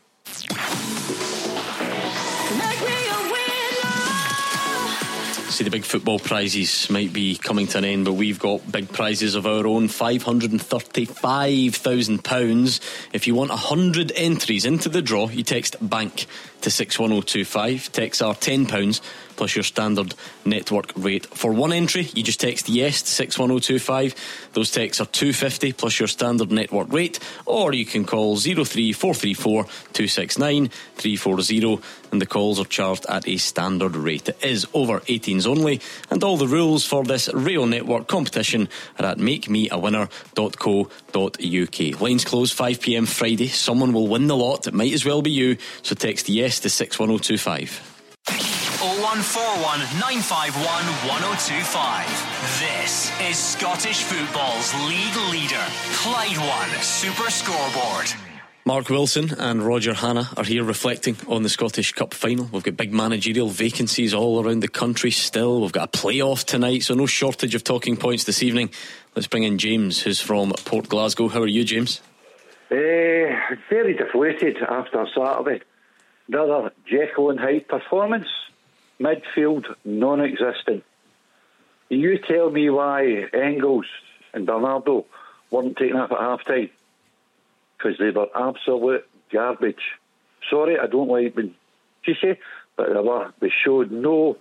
See, the big football prizes might be coming to an end, but we've got big prizes of our own. five hundred thirty-five thousand pounds. If you want one hundred entries into the draw, you text BANK to six one oh two five. Texts are ten pounds plus your standard network rate. For one entry, you just text yes to six one oh two five. Those texts are two pounds fifty plus your standard network rate. Or you can call oh three four three four two six nine three four oh, and the calls are charged at a standard rate. It is over eighteens only, and all the rules for this Rail Network competition are at make me a winner dot co dot uk. Lines close five p m Friday. Someone will win the lot. It might as well be you, so text yes to six one oh two five. oh one four one nine five one one oh two five. This is Scottish football's league leader, Clyde One Super Scoreboard. Mark Wilson and Roger Hannah are here reflecting on the Scottish Cup final. We've got big managerial vacancies all around the country still. We've got a playoff tonight, so no shortage of talking points this evening. Let's bring in James, who's from Port Glasgow. How are you, James? Uh, very deflated after Saturday. Another Jekyll and Hyde performance. Midfield non-existent. You tell me why Engels and Bernardo weren't taken up at half-time. Because they were absolute garbage. Sorry, I don't like when you say, but they were. They showed no,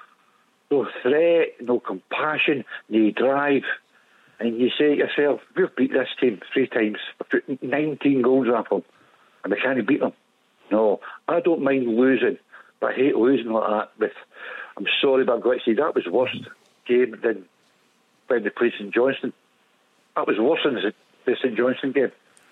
no threat, no compassion, no drive. And you say to yourself, we've beat this team three times, put nineteen goals up them, and we can't beat them. No, I don't mind losing, but I hate losing like that. With, I'm sorry, but I've got to say that was worse game than when they played St Johnstone. That was worse than the, the St Johnstone game.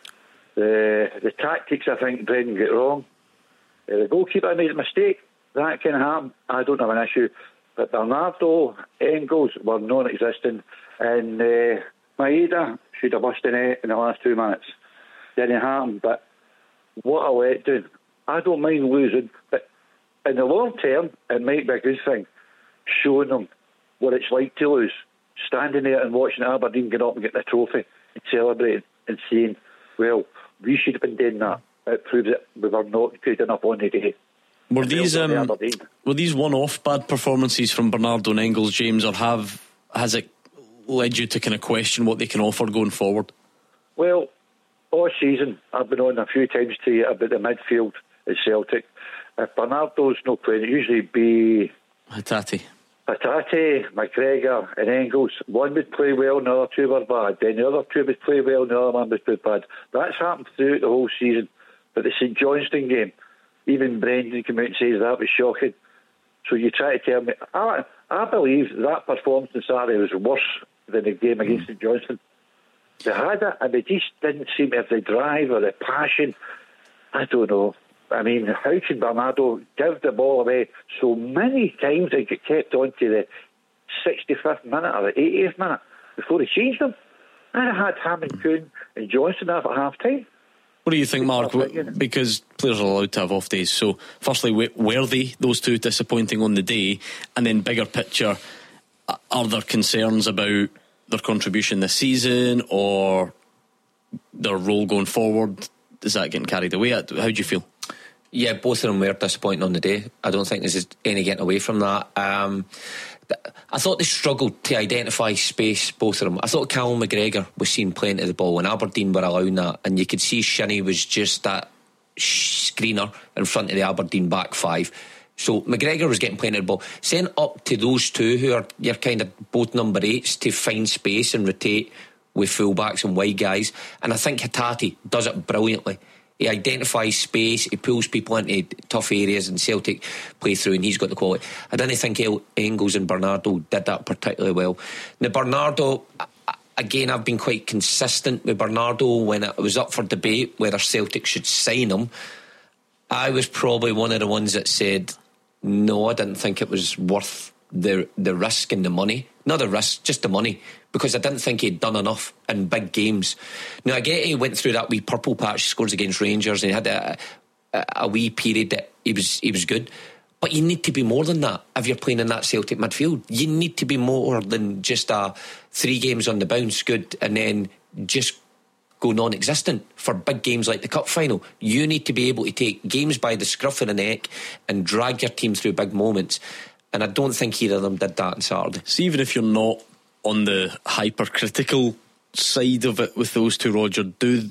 The the tactics, I think Brendan got wrong. Uh, the goalkeeper made a mistake. That can happen. I don't have an issue. But Bernardo, Engels were non-existent, and uh, Maeda should have busted it in the last two minutes. Didn't happen. But what a letdown. I don't mind losing, but in the long term, it might be a good thing. Showing them what it's like to lose. Standing there and watching Aberdeen get up and get the trophy and celebrating and saying, well, we should have been doing that. It proves that we were not good enough on the day. Were these um, were these one-off bad performances from Bernardo and Engels, James, or have has it led you to kind of question what they can offer going forward? Well, all season I've been on a few times to you about the midfield at Celtic. If Bernardo's not playing, it usually be Hatate. Hatate, McGregor and Engels. One would play well, the other two were bad. Then the other two would play well, the other one would play bad. That's happened throughout the whole season. But the St Johnstone game, even Brendan came out and says that was shocking. So you try to tell me, I, I believe that performance on Saturday was worse than the game against St Johnstone. They had it, and they just didn't seem to have the drive or the passion. I don't know. I mean, how can Bernardo give the ball away so many times and get kept on to the sixty-fifth minute or the eightieth minute before he changed them? And I had Hammond, Kuhn and Johnson up at half time. What do you think, Mark? Because players are allowed to have off days. So, firstly, were they, those two, disappointing on the day? And then, bigger picture, are there concerns about their contribution this season or their role going forward? Is that getting carried away? How do you feel? Yeah, both of them were disappointing on the day. I don't think there's any getting away from that. Um, I thought they struggled to identify space, both of them. I thought Callum McGregor was seen playing to the ball and Aberdeen were allowing that, and you could see Shinnie was just that screener in front of the Aberdeen back five. So McGregor was getting playing to the ball. Sent up to those two who are your kind of both number eights to find space and rotate with fullbacks and wide guys. And I think Hatate does it brilliantly. He identifies space, he pulls people into tough areas, and Celtic play through, and he's got the quality. I don't think Engels and Bernardo did that particularly well. Now, Bernardo, again, I've been quite consistent with Bernardo when it was up for debate whether Celtic should sign him. I was probably one of the ones that said, no, I didn't think it was worth the the risk and the money. Not the risk, just the money, because I didn't think he'd done enough in big games. Now, I get he went through that wee purple patch, he scores against Rangers, and he had a, a, a wee period that he was he was good. But you need to be more than that if you're playing in that Celtic midfield. You need to be more than just a three games on the bounce, good, and then just go non-existent for big games like the cup final. You need to be able to take games by the scruff of the neck and drag your team through big moments. And I don't think either of them did that on Saturday. So even if you're not on the hypercritical side of it with those two, Roger, do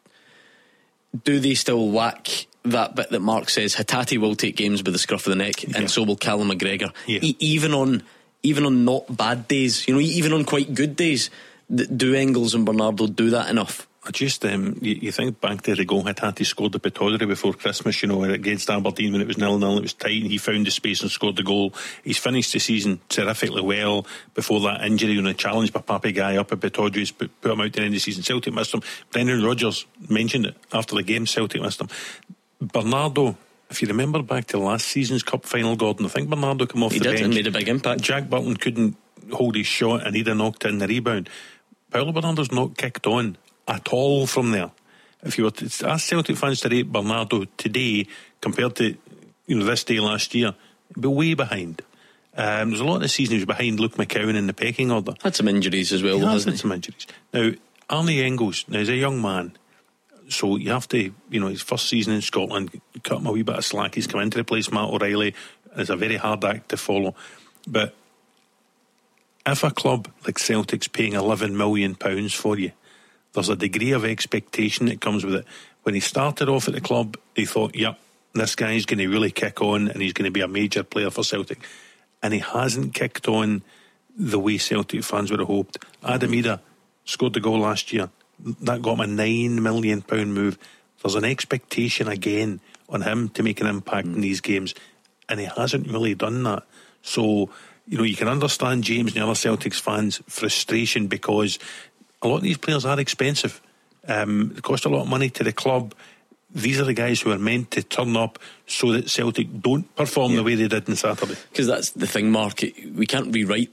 do they still lack that bit that Mark says? Hatate will take games by the scruff of the neck, yeah. and so will Callum McGregor. Yeah. E- even on even on not bad days, you know, even on quite good days, do Engels and Bernardo do that enough? I just, um, you, you think back to the goal Hatate scored the Pittodrie before Christmas, you know, against Aberdeen when it was nil nil, it was tight, and he found the space and scored the goal. He's finished the season terrifically well before that injury, when a challenge by Papi Guy up at Pittodrie's put, put him out to the end of the season. Celtic missed him. Brendan Rodgers mentioned it after the game, Celtic missed him. Bernardo, if you remember back to last season's cup final, Gordon, I think Bernardo came off he the did bench. And made a big impact. Jack Butland couldn't hold his shot and he'd have knocked in the rebound. Paulo Bernardo's not kicked on at all from there. If you were to ask Celtic fans to rate Bernardo today compared to, you know, this day last year, he'd be way behind. Um, there's a lot of the season he was behind Luke McCowan in the pecking order. Had some injuries as well, he hasn't had some injuries. Now, Arne Engels, now he's a young man, so you have to, you know, his first season in Scotland, cut him a wee bit of slack. He's come in to replace Matt O'Reilly. It's a very hard act to follow. But if a club like Celtic's paying eleven million pounds for you, there's a degree of expectation that comes with it. When he started off at the club, they thought, yep, this guy's going to really kick on and he's going to be a major player for Celtic. And he hasn't kicked on the way Celtic fans would have hoped. Adam Ida scored the goal last year. That got him a nine million pounds move. There's an expectation again on him to make an impact mm. in these games, and he hasn't really done that. So, you know, you can understand James and the other Celtics fans' frustration, because a lot of these players are expensive. Um, they cost a lot of money to the club. These are the guys who are meant to turn up so that Celtic don't perform yeah. the way they did on Saturday. Because that's the thing, Mark. We can't rewrite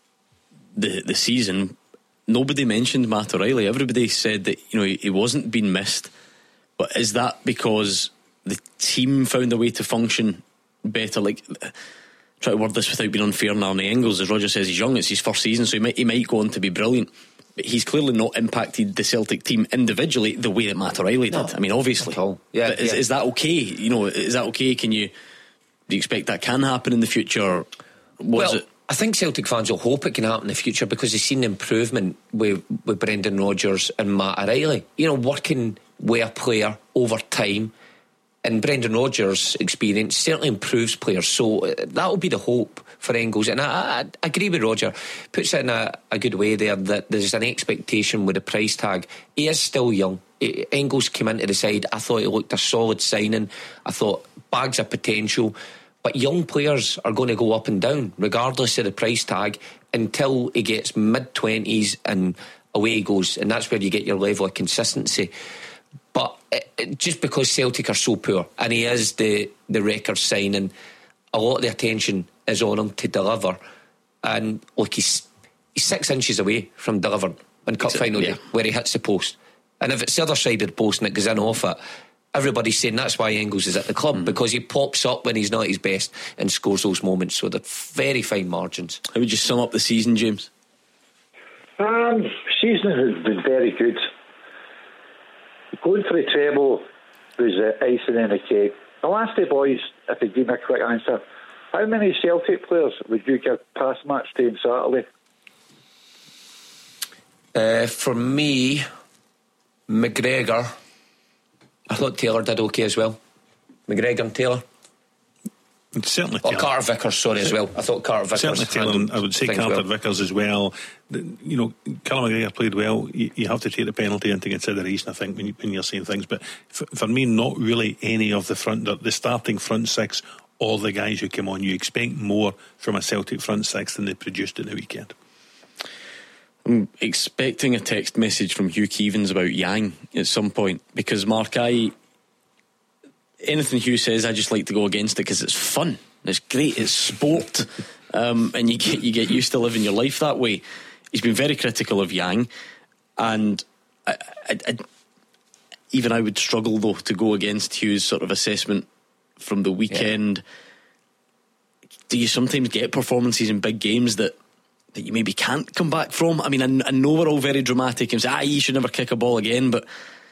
the the season. Nobody mentioned Matt O'Reilly. Everybody said that, you know, he, he wasn't being missed. But is that because the team found a way to function better? Like, try to word this without being unfair on Arne Engels. As Roger says, he's young, it's his first season, so he might, he might go on to be brilliant. But he's clearly not impacted the Celtic team individually the way that Matt O'Reilly did. No, I mean, obviously. At all. Yeah, but is, yeah. is that okay? You know, is that okay? Can you, do you expect that can happen in the future? Was well, it? I think Celtic fans will hope it can happen in the future, because they've seen improvement with, with Brendan Rodgers and Matt O'Reilly. You know, working with a player over time, and Brendan Rodgers' experience certainly improves players. So that will be the hope for Engels. And I, I, I agree with Roger. Puts it in a, a good way there that there's an expectation with the price tag. He is still young. Engels came into the side. I thought he looked a solid signing. I thought bags of potential. But young players are going to go up and down regardless of the price tag until he gets mid-twenties and away he goes. And that's where you get your level of consistency. But it, it, just because Celtic are so poor, and he is the, the record signing, a lot of the attention is on him to deliver. And look, he's, he's six inches away from delivering in cup final yeah. where he hits the post. And if it's the other side of the post and it goes in off it, everybody's saying that's why Engels is at the club, mm. because he pops up when he's not at his best and scores those moments. So they're very fine margins. How would you sum up the season, James? Um, season has been very good. Going for the treble was uh, icing in the cake. I'll ask the boys if they give me a quick answer. How many Celtic players would you give pass match to on Saturday? Uh, for me, McGregor. I thought Taylor did okay as well. McGregor and Taylor. It's certainly or Carter Vickers, sorry, as well. I thought Carter Vickers. Certainly Taylor, I would say Carter well. Vickers as well. You know, Callum McGregor played well. You, you have to take the penalty into consideration, I think, when, you, when you're saying things. But for, for me, not really any of the front, the starting front six, all the guys who came on. You expect more from a Celtic front six than they produced in the weekend. I'm expecting a text message from Hugh Keevins about Yang at some point, because Mark, I anything Hugh says, I just like to go against it because it's fun, it's great, it's sport, um, and you get you get used to living your life that way. He's been very critical of Yang, and I, I, I, even I would struggle though to go against Hugh's sort of assessment from the weekend. Yeah. Do you sometimes get performances in big games that that you maybe can't come back from? I mean, I, I know we're all very dramatic and say, ah, you should never kick a ball again, but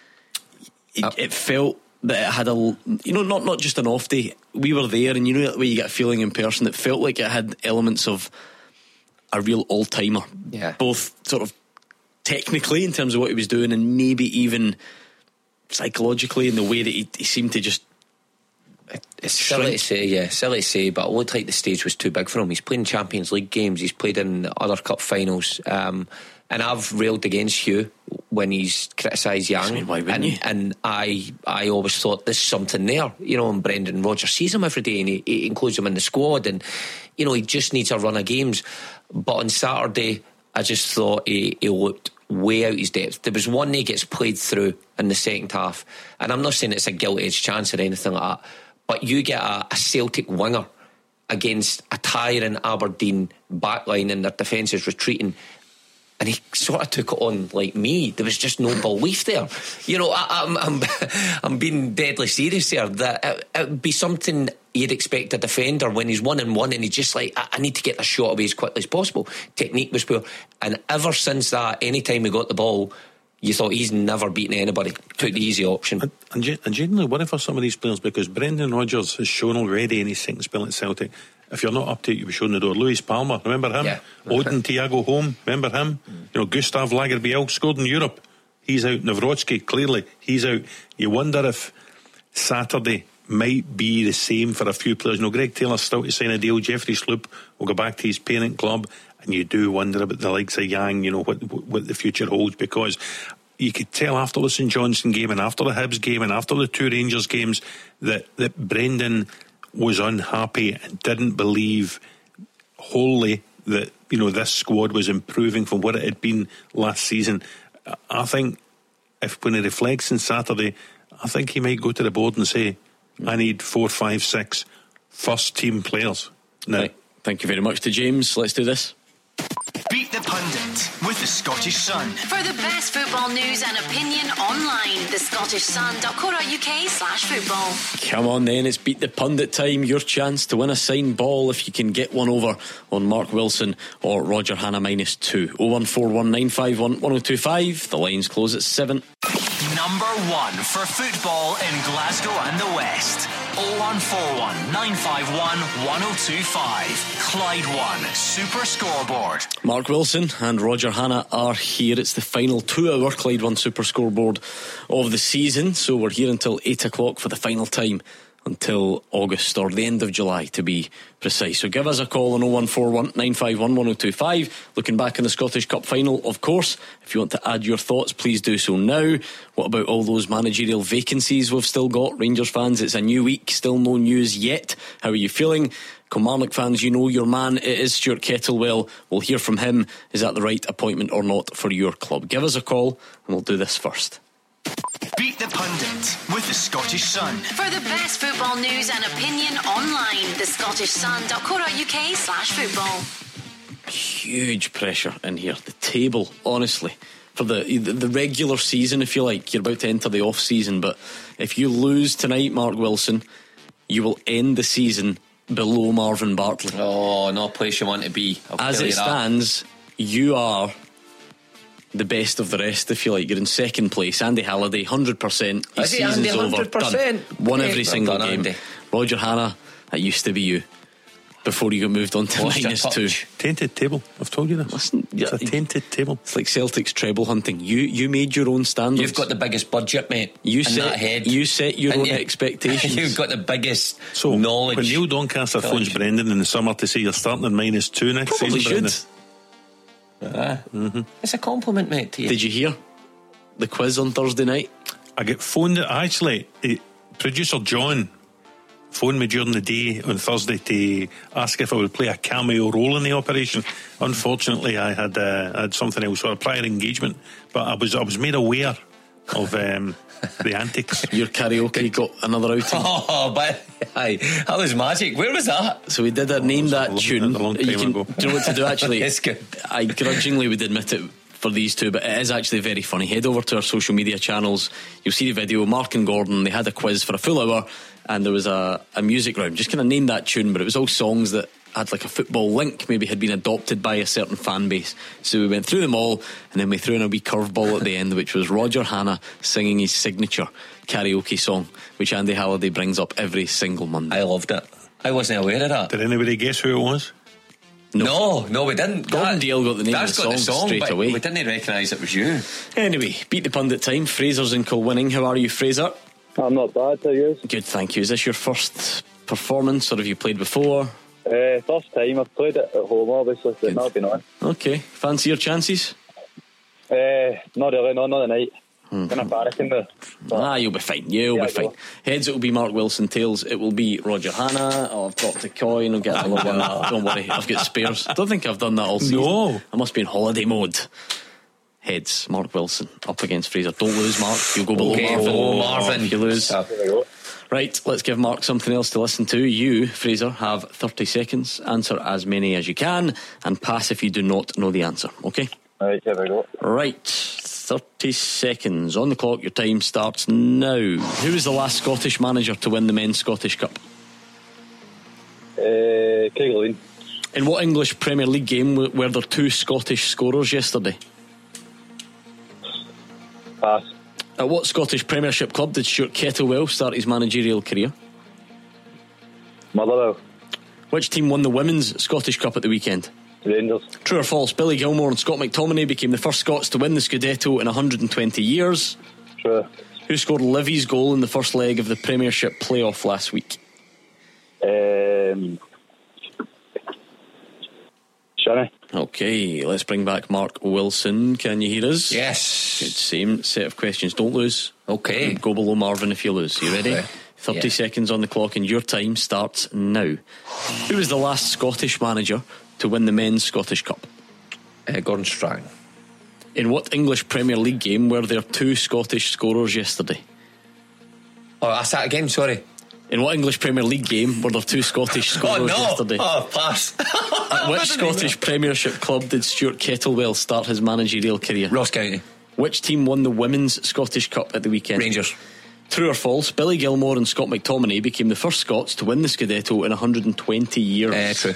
it, uh, it felt that it had a, you know, not, not just an off day. We were there, and you know that way you get a feeling in person. It felt like it had elements of a real all-timer. Yeah. Both sort of technically in terms of what he was doing, and maybe even psychologically in the way that he, he seemed to just It's silly to say, yeah, silly to say, but it looked like the stage was too big for him. He's playing Champions League games, he's played in other cup finals, um, and I've railed against Hugh when he's criticised Yang. I mean, why wouldn't and, you? and I, I always thought there's something there, you know. And Brendan Rodgers sees him every day, and he, he includes him in the squad, and you know he just needs a run of games. But on Saturday, I just thought he, he looked way out his depth. There was one he gets played through in the second half, and I'm not saying it's a gilt-edged chance or anything like that, but you get a, a Celtic winger against a tiring Aberdeen backline and their defence is retreating, and he sort of took it on like me. There was just no belief there. You know, I, I'm, I'm I'm being deadly serious here. That it, it would be something you'd expect a defender when he's one and one, and he's just like, I, I need to get the shot away as quickly as possible. Technique was poor, and ever since that, any time he got the ball, you thought he's never beaten anybody. Took the easy option. And, and, and genuinely worry for some of these players, because Brendan Rodgers has shown already in his second spell at Celtic, if you're not up to it, you'll be shown the door. Luis Palma, remember him? Yeah. Odin Thiago Home, remember him? Mm. You know, Gustav Lagerbielke scored in Europe. He's out. Nawrocki, clearly, he's out. You wonder if Saturday might be the same for a few players. You know, Greg Taylor's still to sign a deal. Jeffrey Sloop will go back to his parent club. And you do wonder about the likes of Yang, you know, what what the future holds, because you could tell after the St Johnstone game and after the Hibs game and after the two Rangers games that, that Brendan was unhappy and didn't believe wholly that, you know, this squad was improving from what it had been last season. I think if when he reflects on Saturday, I think he might go to the board and say, I need four, five, six first team players now. Right. Thank you very much to James. Let's do this. Beat the Pundit with the Scottish Sun. For the best football news and opinion online, the scottish sun dot co dot uk slash football. Come on then, it's Beat the Pundit time. Your chance to win a signed ball if you can get one over on Mark Wilson or Roger Hannah minus two. oh one four one nine five one one oh two five. The lines close at seven. Number one for football in Glasgow and the West. oh one four one nine five one one oh two five. Clyde One Super Scoreboard. Mark Wilson and Roger Hannah are here. It's the final two hour Clyde One Super Scoreboard of the season, so we're here until eight o'clock for the final time, until August, or the end of July to be precise. So give us a call on oh one four one nine five one one oh two five. Looking back in the Scottish Cup final, of course. If you want to add your thoughts, please do so now. What about all those managerial vacancies we've still got? Rangers fans, it's a new week, still no news yet. How are you feeling? Kilmarnock fans, you know your man, it is Stuart Kettlewell. We'll hear from him. Is that the right appointment or not for your club? Give us a call and we'll do this first. Beat the Pundit with the Scottish Sun. For the best football news and opinion online, the scottish sun dot co dot uk slash football. Huge pressure in here. The table, honestly, for the the regular season, if you like, you're about to enter the off season, but if you lose tonight, Mark Wilson, you will end the season below Marvin Bartley. Oh, no place you want to be. I'll As it stands, that. you are the best of the rest, if you like. You're in second place. Andy Halliday, one hundred percent. His season's over. Done. Won every single game. Roger Hannah, that used to be you. before he got moved on to Lost your minus touch. two. Tainted table. I've told you this. Listen, It's yeah, a tainted table. it's like Celtic's treble hunting. You you made your own standards. You've got the biggest budget, mate. you in set that head. you set your And own you- expectations. You've got the biggest So, knowledge. when Neil Doncaster Gosh. phones Brendan in the summer to say you're starting at minus two next Probably season, should. Brendan, Ah. It's a compliment, mate, to you. Did you hear the quiz on Thursday night? I get phoned. Actually, eh, producer John phoned me during the day on Thursday to ask if I would play a cameo role in the operation. Unfortunately, I had uh, I had something else, or a prior engagement, but I was I was made aware of um, the antics. Your karaoke got another outing. Oh, but aye, that was magic. Where was that? So we did a name that a long- tune. a long You time can- ago. Do you know what to do actually? It's good. I grudgingly would admit it for these two, but it is actually very funny. Head over to our social media channels. You'll see the video. Mark and Gordon, they had a quiz for a full hour, and there was a, a music round. Just kind of name that tune, but it was all songs that had like a football link, maybe had been adopted by a certain fan base. So we went through them all, and then we threw in a wee curveball at the end, which was Roger Hanna singing his signature karaoke song, which Andy Halliday brings up every single Monday. I loved it. I wasn't aware of that. Did anybody guess who it was? No, no, we didn't. Gordon That- Dale got the name of that's the got the song song straight but away. We didn't recognise it was you. Anyway, beat the pundit time. Fraser's in Kilwinning. How are you, Fraser? I'm not bad, how are you? Good, thank you. Is this your first performance, or have you played before? Uh, first time, I've played it at home, obviously, but not been on. Okay, fancy your chances? Uh, not really, no, not tonight. Hmm. Kind of panicking there. Ah, you'll be fine. You'll Yeah, be fine. I will. Heads, it will be Mark Wilson. Tails, it will be Roger Hanna. Oh, I've dropped a coin. I'll get another one. Don't worry, I've got spares. Don't think I've done that all season. No. I must be in holiday mode. Heads, Mark Wilson up against Fraser. Don't lose, Mark. You'll go below Okay, Marvin. below Marvin. If you lose. Ah. Here we go. Right, let's give Mark something else to listen to. You, Fraser, have thirty seconds. Answer as many as you can, and pass if you do not know the answer. Okay? Right, here we go. Right, thirty seconds on the clock. Your time starts now. Who was the last Scottish manager to win the Men's Scottish Cup? Uh, Craig Levine. In what English Premier League game w- were there two Scottish scorers yesterday? Pass. At what Scottish Premiership club did Stuart Kettlewell start his managerial career? Motherwell. Which team won the Women's Scottish Cup at the weekend? Rangers. True or false? Billy Gilmore and Scott McTominay became the first Scots to win the Scudetto in one hundred twenty years. True. Who scored Livy's goal in the first leg of the Premiership playoff last week? Um, Shinnie. Okay, let's bring back Mark Wilson. Can you hear us? Yes. Good, same set of questions. Don't lose. Okay. Go below Marvin if you lose. You ready? Okay. thirty Yeah. seconds on the clock, and your time starts now. Who was the last Scottish manager to win the Men's Scottish Cup? Uh, Gordon Strachan. In what English Premier League game were there two Scottish scorers yesterday? Oh, ask that again, sorry. In what English Premier League game were there two Scottish scorers Oh, no. yesterday? Oh, pass. At which Scottish Premiership club did Stuart Kettlewell start his managerial career? Ross County. Which team won the Women's Scottish Cup at the weekend? Rangers. True or false? Billy Gilmore and Scott McTominay became the first Scots to win the Scudetto in one hundred twenty years. Uh, true.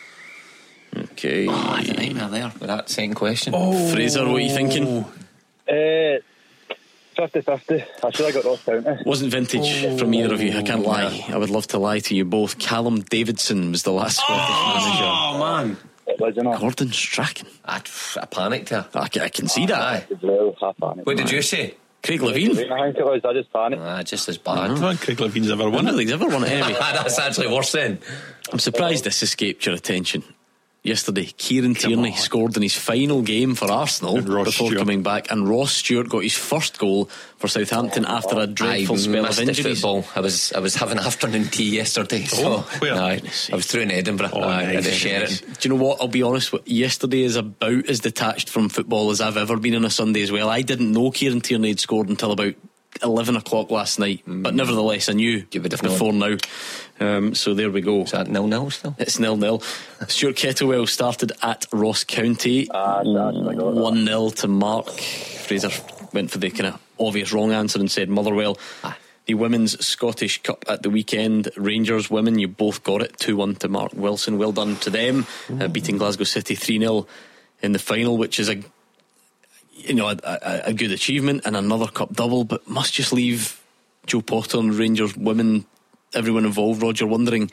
Okay. Oh, I had a nightmare there with that second question. Oh. Fraser, what are you thinking? Uh, fifty-fifty. I should have got Ross County. Wasn't vintage oh. from either of you, I can't lie. I would love to lie to you both. Callum Davidson was the last Scottish oh, manager. Oh, man. Gordon Strachan. I, I panicked there. I can, I can see that. Well, half panicked. What did you say? Craig Levine. I think it was. I just panicked. Ah, just as I bad. don't think Craig Levine's ever I won don't it. think he's ever won it anyway. That's actually worse then. I'm surprised this escaped your attention. Yesterday, Kieran Tierney scored in his final game for Arsenal before Stewart. coming back, and Ross Stewart got his first goal for Southampton after a dreadful I spell missed of the injuries. football. I was I was having afternoon tea yesterday. So, Oh, where? aye, I was through in Edinburgh. Oh, aye, nice. at the Sheraton. Do you know what? I'll be honest with you, yesterday is about as detached from football as I've ever been on a Sunday as well. I didn't know Kieran Tierney had scored until about eleven o'clock last night, mm. but nevertheless I knew You would have before now. Um, so there we go. Is that nil nil still? It's nil nil. Stuart Kettlewell started at Ross County. Ah, one nil to Mark. Fraser went for the kind of obvious wrong answer and said Motherwell. Ah. The Women's Scottish Cup at the weekend, Rangers women, you both got it. two one to Mark Wilson. Well done to them, uh, beating Glasgow City three nil in the final, which is a you know a, a, a good achievement and another cup double, but must just leave Joe Potter and Rangers women, everyone involved, Roger, wondering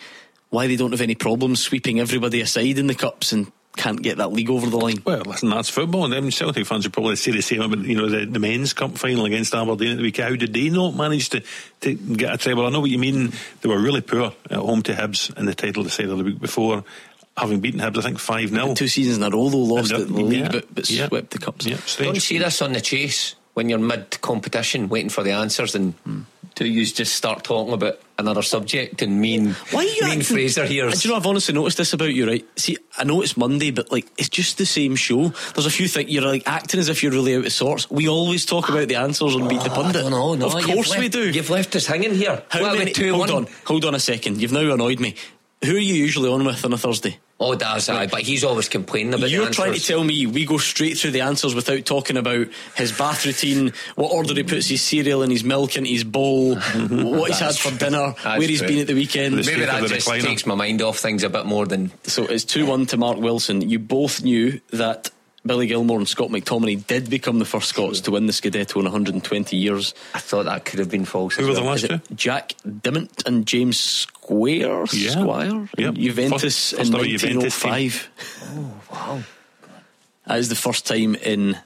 why they don't have any problems sweeping everybody aside in the cups and can't get that league over the line. Well, listen, that's football, and them Celtic fans would probably say the same about, you know, the, the men's cup final against Aberdeen at the weekend. How did they not manage to, to get a treble? I know what you mean. They were really poor at home to Hibs in the title decider the week before, having beaten Hibs, I think, five nil. Two seasons in a row, though, lost And, uh, at the league, yeah, but, but yeah. swept the cups. Yeah, strange. Don't see this on the chase when you're mid-competition waiting for the answers and hmm. two yous just start talking about another subject and mean, Why are you mean acting, Fraser here. Do you know, I've honestly noticed this about you, right? See, I know it's Monday, but like, it's just the same show. There's a few things, you're like acting as if you're really out of sorts. We always talk about the answers on Beat the Pundit. Oh, no, no, of course left, we do. You've left us hanging here. How well, many, two, hold one. on, hold on a second. You've now annoyed me. Who are you usually on with on a Thursday? Oh, Daz, aye, but he's always complaining about You're the answers. trying to tell me we go straight through the answers without talking about his bath routine, what order he puts his cereal and his milk into his bowl, what he's had for dinner, where he's true. been at the weekend. Maybe that just recliner. takes my mind off things a bit more than... So it's two one to Mark Wilson. You both knew that Billy Gilmore and Scott McTominay did become the first Scots to win the Scudetto in one hundred twenty years. I thought that could have been false. Who were the last two? Jack Dimmock and James Squire, Yeah. Squire Yep. Juventus First- first in ever nineteen oh Juventus five. Oh, wow. That is the first time in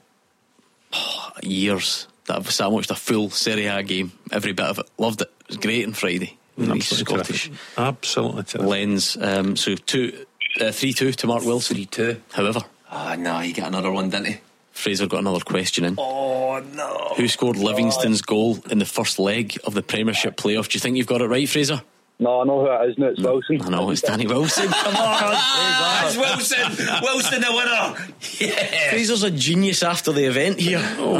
oh, years that I've sat and watched a full Serie A game. Every bit of it. Loved it. It was great on Friday. Nice Scottish terrific. Absolutely terrific. lens. Um, so two, uh, three two to Mark Wilson. three two. However, Oh, no, he got another one, didn't he? Fraser got another question in. Oh, no. Who scored Livingston's goal in the first leg of the Premiership playoff? Do you think you've got it right, Fraser? No, I know who it is now. It's Wilson. I know, it's Danny Wilson. Come on. It's Wilson. Wilson the winner. Yeah. Fraser's a genius after the event here. Oh,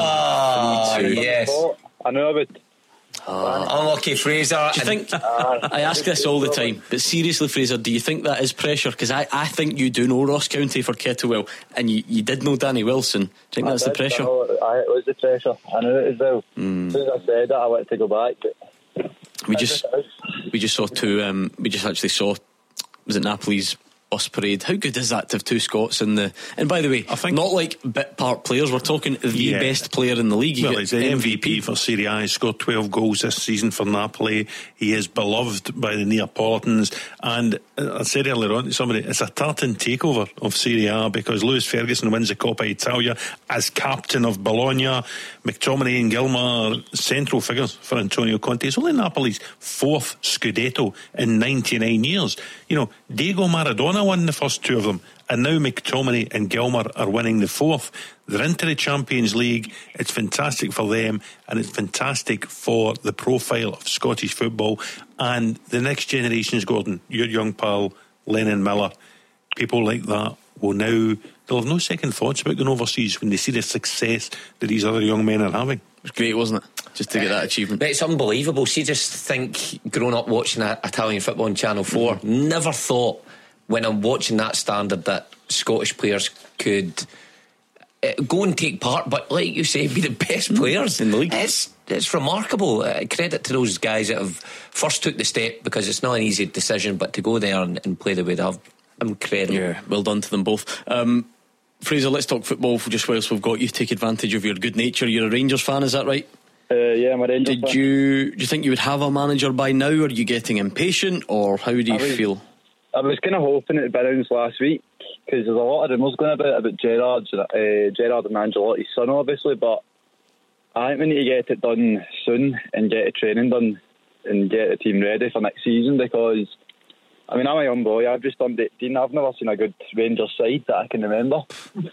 Oh, yes. I know about. Unlucky Fraser. Do you think, I ask this all the time, but seriously, Fraser, do you think that is pressure? Because I, I think you do know Ross County for Kettlewell, and you, you did know Danny Wilson. Do you think that's the pressure? I know, I, it was the pressure. I knew it as well. Mm. As soon as I said that, I wanted to go back. But We just we just saw two. Um, we just actually saw. Was it Napoli's bus parade? How good is that to have two Scots in the? And by the way, I think not like bit part players. We're talking the Yeah. best player in the league. You Well, get he's the M V P for Serie A. He scored twelve goals this season for Napoli. He is beloved by the Neapolitans. And uh, I said earlier on to somebody, it's a tartan takeover of Serie A because Lewis Ferguson wins the Coppa Italia as captain of Bologna. McTominay and Gilmour are central figures for Antonio Conte. It's only Napoli's fourth Scudetto in ninety-nine years. You know, Diego Maradona won the first two of them, and now McTominay and Gilmour are winning the fourth. They're into the Champions League. It's fantastic for them, and it's fantastic for the profile of Scottish football and the next generations. Gordon, your young pal Lennon Miller, people like that will now, they'll have no second thoughts about going overseas when they see the success that these other young men are having. It was great, wasn't it? Just to get that achievement. But it's unbelievable. See, just think, growing up watching Italian football on Channel four, mm-hmm. never thought when I'm watching that standard that Scottish players could uh, go and take part, but like you say, be the best players in the league. It's it's remarkable. Uh, credit to those guys that have first took the step, because it's not an easy decision, but to go there and, and play the way they have, incredible. Yeah, well done to them both. Um, Fraser, let's talk football just whilst we've got you. Take advantage of your good nature. You're a Rangers fan, is that right? Uh, yeah, I'm a Rangers Did fan. you, do you think you would have a manager by now? Are you getting impatient, or how do you I was, feel? I was kind of hoping it'd be announced last week, because there's a lot of rumours going about about Gerrard, uh, Gerrard and Ancelotti's son, obviously, but I think we need to get it done soon and get the training done and get the team ready for next season, because I mean, I'm a young boy. I've just done eighteen. I've never seen a good Rangers side that I can remember.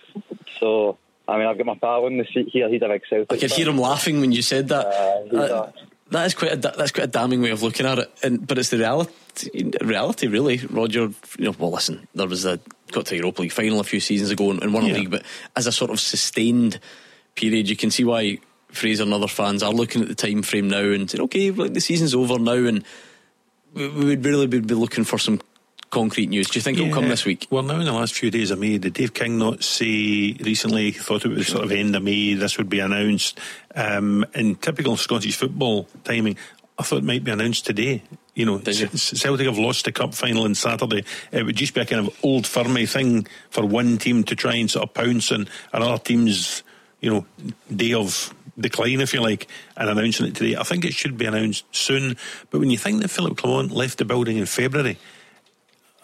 So, I mean, I've got my pal on the seat here. He's a big Celtic. I could hear him laughing when you said that. Uh, that, that is quite a that's quite a damning way of looking at it. And but it's the reality. Reality, really, Roger. You know, well, listen, there was a got to a Europa League final a few seasons ago and, and won a Yeah. league, but as a sort of sustained period, you can see why Fraser and other fans are looking at the time frame now and saying, okay, like the season's over now, and we would really be looking for some concrete news. Do you think Yeah. it'll come this week? Well, now in the last few days of May, did Dave King not say recently, he thought it was sort of end of May, this would be announced? Um, in typical Scottish football timing, I thought it might be announced today. You know, Did you? C- Celtic have lost the cup final on Saturday. It would just be a kind of old firmy thing for one team to try and sort of pounce on another team's, you know, day of decline, if you like, and announcing it today. I think it should be announced soon. But when you think that Philip Clement left the building in February,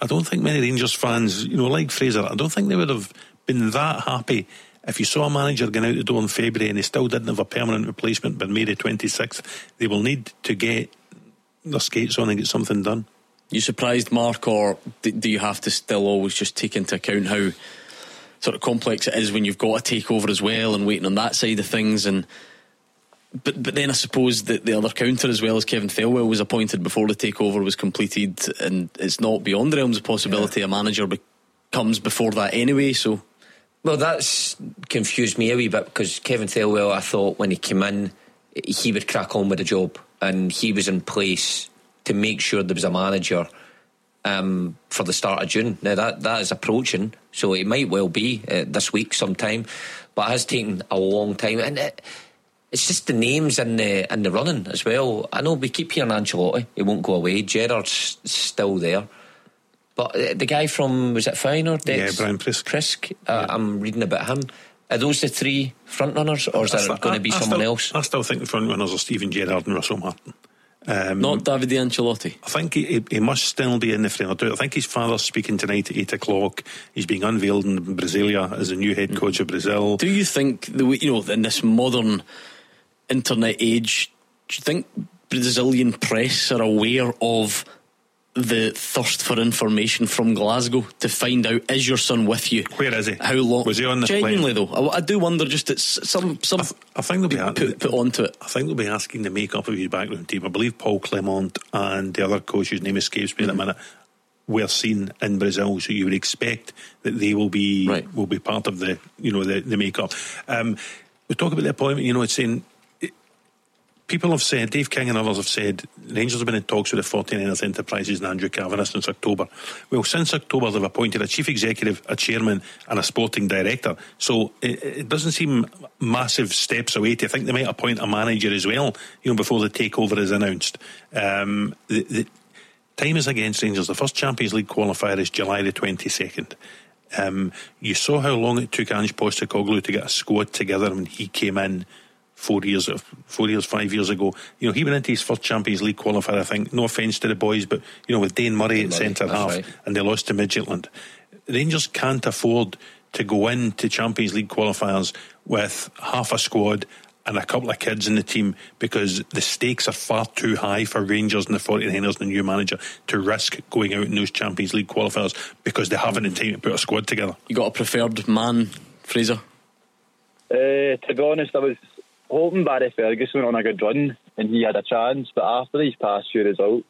I don't think many Rangers fans, you know, like Fraser, I don't think they would have been that happy if you saw a manager going out the door in February and he still didn't have a permanent replacement by May the twenty-sixth. They will need to get their skates on and get something done. You surprised, Mark, or do you have to still always just take into account how sort of complex it is when you've got a takeover as well and waiting on that side of things? And but but then I suppose that the other counter as well as Kevin Thelwell was appointed before the takeover was completed, and it's not beyond the realms of possibility yeah. a manager becomes before that anyway. So. Well, that's confused me a wee bit, because Kevin Thelwell, I thought when he came in, he would crack on with the job, and he was in place to make sure there was a manager um, for the start of June. Now that that is approaching, so it might well be uh, this week sometime, but it has taken a long time, and it, it's just the names in the in the running as well. I know we keep hearing Ancelotti, he won't go away. Gerrard's still there. But the guy from, was it Feyenoord? Yeah, Brian Prisk. Prisk uh, yeah. I'm reading about him. Are those the three front runners, or is there st- going to be I, I someone still, else? I still think the front runners are Steven Gerrard and Russell Martin. Um, Not Davide Ancelotti. I think he, he must still be in the frame. I think his father's speaking tonight at eight o'clock. He's being unveiled in Brasilia as the new head coach of Brazil. Do you think, the you know, in this modern internet age, do you think Brazilian press are aware of the thirst for information from Glasgow to find out, is your son with you? Where is he? How long? Was he on the Genuinely plane? though, I, I do wonder. Just that some some. I, th- I think they'll be put, at, put onto it. I think they'll be asking the makeup of his background team. I believe Paul Clement and the other coach, whose name escapes me mm-hmm. in a minute, were seen in Brazil. So you would expect that they will be right. will be part of the you know the the makeup. Um, we talk about the appointment. You know, it's saying. People have said, Dave King and others have said, Rangers have been in talks with the forty-niners Enterprises and Andrew Kavanagh since October. Well, since October they've appointed a chief executive, a chairman and a sporting director. So it, it doesn't seem massive steps away to think they might appoint a manager as well, you know, before the takeover is announced. Um, the, the time is against Rangers. The first Champions League qualifier is July the twenty-second. Um, you saw how long it took Ange Postecoglou to get a squad together when he came in Four years, four years, five years ago. You know, he went into his first Champions League qualifier, I think. No offence to the boys, but you know, with Dane Murray Dane at centre half, right. and they lost to Midtjylland. Rangers can't afford to go into Champions League qualifiers with half a squad and a couple of kids in the team, because the stakes are far too high for Rangers and the forty-niners and the new manager to risk going out in those Champions League qualifiers because they haven't had time to put a squad together. You got a preferred man, Fraser? Uh, to be honest, I was hoping Barry Ferguson went on a good run and he had a chance, but after these past few results,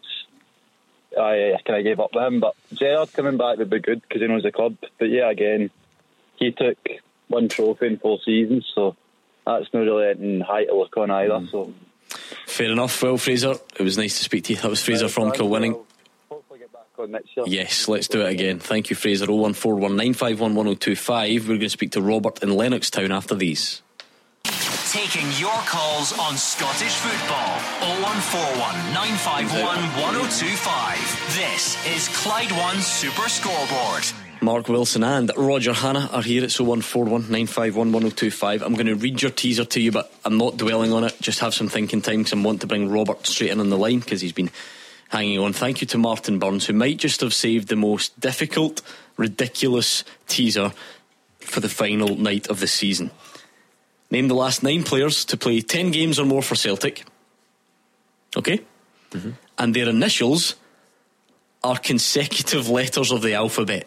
I, I kind of gave up with him. But Gerrard coming back would be good because he knows the club. But yeah, again, he took one trophy in four seasons, so that's not really anything high to look on either. Mm. So fair enough. Well, Fraser, it was nice to speak to you. That was Fraser from Kilwinning. Hopefully get back on next year. Yes, let's do it again. Thank you, Fraser. oh one four one nine five one one oh two five. We're going to speak to Robert in Lennoxtown after these. Taking your calls on Scottish football. oh one four one nine five one one oh two five. This is Clyde One Super Scoreboard. Mark Wilson and Roger Hannah are here at oh one four one nine five one one oh two five. I'm going to read your teaser to you, but I'm not dwelling on it. Just have some thinking time, because I want to bring Robert straight in on the line because he's been hanging on. Thank you to Martin Burns, who might just have saved the most difficult, ridiculous teaser for the final night of the season. Name the last nine players to play ten games or more for Celtic. Okay? Mm-hmm. And their initials are consecutive letters of the alphabet.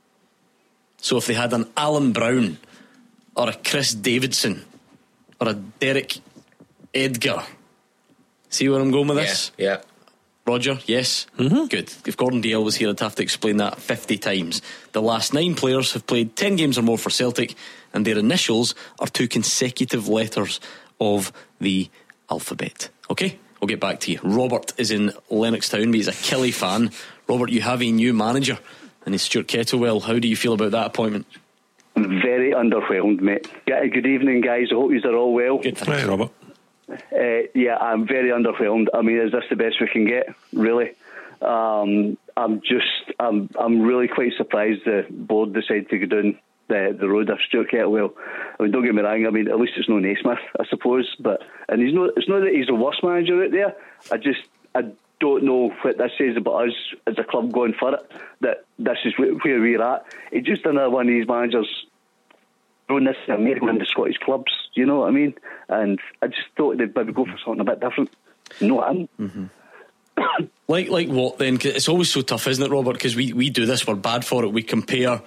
So if they had an Alan Brown or a Chris Davidson or a Derek Edgar. See where I'm going with this? Yeah, yeah. Roger, yes? Mm-hmm. Good. If Gordon Dale was here, I'd have to explain that fifty times. The last nine players have played ten games or more for Celtic, and their initials are two consecutive letters of the alphabet. Okay? We'll get back to you. Robert is in Lennoxtown, but he's a Killie fan. Robert, you have a new manager, and it's Stuart Kettlewell. How do you feel about that appointment? I'm very underwhelmed, mate. Good evening, guys. I hope you are all well. Good. Hi, Robert. Uh, yeah, I'm very underwhelmed. I mean, is this the best we can get? Really? Um, I'm just, I'm, I'm really quite surprised the board decided to go down the the road of Stuart Kettlewell. I mean, don't get me wrong. I mean, at least it's no Naismith, I suppose. But and he's not. It's not that he's the worst manager out there. I just, I don't know what this says about us as a club going for it, that this is where we're at. It's just another one of these managers throwing this to America and the Scottish clubs, you know what I mean? And I just thought they'd maybe go for something a bit different. No, I'm. Mm-hmm. like like what then? 'Cause it's always so tough, isn't it, Robert? Because we, we do this, we're bad for it. We compare.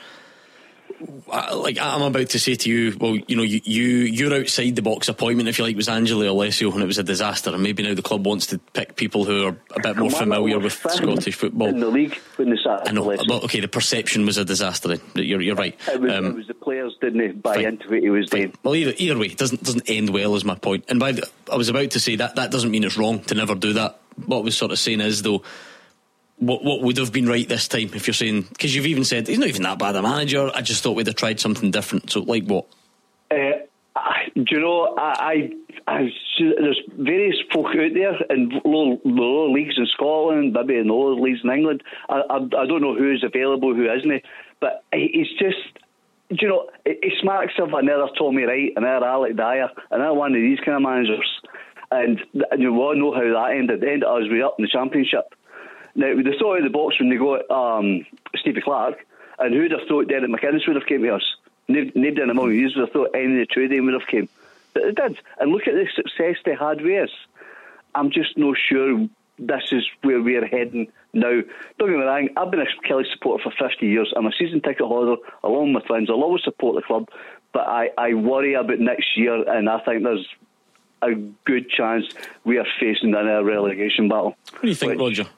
Like I'm about to say to you, well, you know, you, you your outside the box appointment, if you like, was Angelo Alessio, and it was a disaster. And maybe now the club wants to pick people who are a bit more familiar with Scottish football in the league when they sat. I know, but okay, the perception was a disaster. You're you're right. It was, um, it was the players didn't buy fine, into what he was doing. Well, either either way, it doesn't doesn't end well, is my point. And by the, I was about to say that that doesn't mean it's wrong to never do that. What I was sort of saying is though, What what would have been right this time? If you're saying, because you've even said he's not even that bad a manager, I just thought we'd have tried something different. So like what? Uh, I, do you know? I, I, I there's various folk out there in lower, lower leagues in Scotland, maybe in lower leagues in England. I, I, I don't know who's available, who isn't. But it's just, do you know? It, it smacks of another Tommy Wright, another Alec Dyer, another one of these kind of managers. And, and you all know how that ended. The end of us, we up in the Championship. Now, they thought out of the box when they got um, Stevie Clarke, and who'd have thought Derek McInnes would have came to us? Nobody in a million years would have thought any of the two of them would have came. But they did. And look at the success they had with us. I'm just not sure this is where we're heading now. Don't get me wrong, I've been a Kelly supporter for fifty years. I'm a season ticket holder along with friends. I'll always support the club, but I, I worry about next year, and I think there's a good chance we are facing a relegation battle. What do you think, Which, Roger?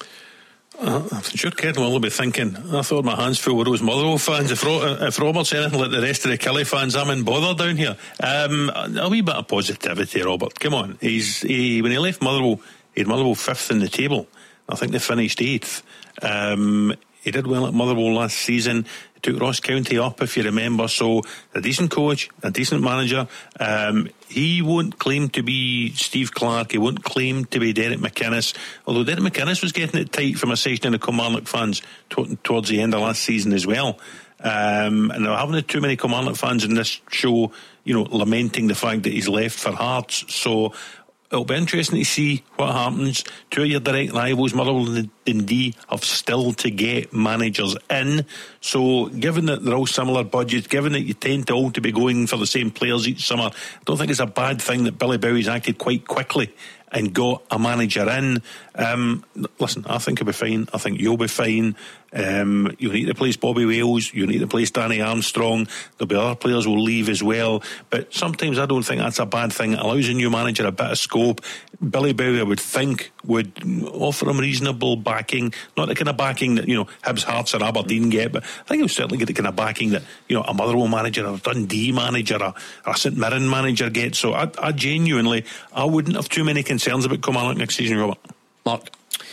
Uh, I'm sure Ken will be thinking, I thought my hands full with those Motherwell fans. If, Ro- if Robert's anything like the rest of the Kelly fans, I'm in bother down here. Um, a wee bit of positivity, Robert. Come on. He's he, when he left Motherwell, he had Motherwell fifth in the table. I think they finished eighth. Um, he did well at Motherwell last season. He took Ross County up, if you remember. So a decent coach, a decent manager. Um, he won't claim to be Steve Clarke. He won't claim to be Derek McInnes. Although Derek McInnes was getting it tight from a section of the Kilmarnock fans t- towards the end of last season as well. Um, and there haven't too many Kilmarnock fans in this show, you know, lamenting the fact that he's left for Hearts. So it'll be interesting to see what happens. Two of your direct rivals, Motherwell and Dundee, have still to get managers in. So given that they're all similar budgets, given that you tend to all to be going for the same players each summer, I don't think it's a bad thing that Billy Bowie's acted quite quickly and got a manager in. Um, listen, I think he'll be fine. I think you'll be fine. Um, you'll need to replace Bobby Wales. You'll need to replace Danny Armstrong. There'll be other players who will leave as well. But sometimes I don't think that's a bad thing. It allows a new manager a bit of scope. Billy Bowie, I would think, would offer him reasonable backing. Not the kind of backing that, you know, Hibs, Hearts or Aberdeen get, but I think he'll certainly get the kind of backing that, you know, a Motherwell manager or a Dundee manager or a St Mirren manager gets. So I, I genuinely, I wouldn't have too many concerns about Kilmarnock next season, Robert. Mark?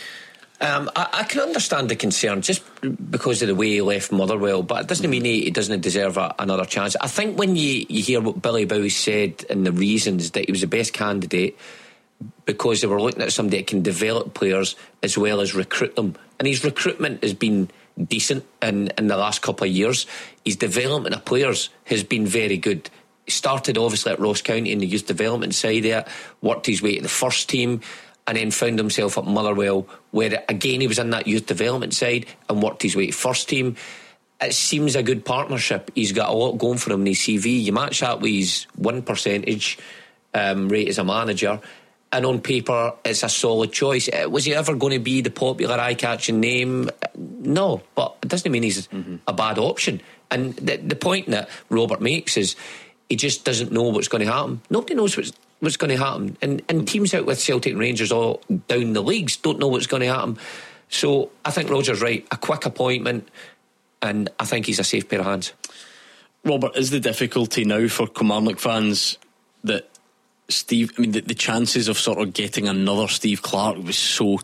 Um, I, I can understand the concern just because of the way he left Motherwell, but it doesn't mean he, he doesn't deserve a, another chance. I think when you, you hear what Billy Bowie said and the reasons that he was the best candidate because they were looking at somebody that can develop players as well as recruit them, and his recruitment has been decent in, in the last couple of years. His development of players has been very good. He started obviously at Ross County in the youth development side there, worked his way to the first team, and then found himself at Motherwell, where again he was in that youth development side and worked his way to first team. It seems a good partnership. He's got a lot going for him in his C V. You match that with his win percentage um, rate as a manager, and on paper it's a solid choice. Was he ever going to be the popular eye-catching name? No, but it doesn't mean he's mm-hmm. a bad option. And the, the point that Robert makes is he just doesn't know what's going to happen. Nobody knows what's what's going to happen, and, and teams out with Celtic and Rangers all down the leagues don't know what's going to happen. So I think Roger's right, a quick appointment, and I think he's a safe pair of hands. Robert, is the difficulty now for Kilmarnock fans that Steve, I mean the, the chances of sort of getting another Steve Clarke was so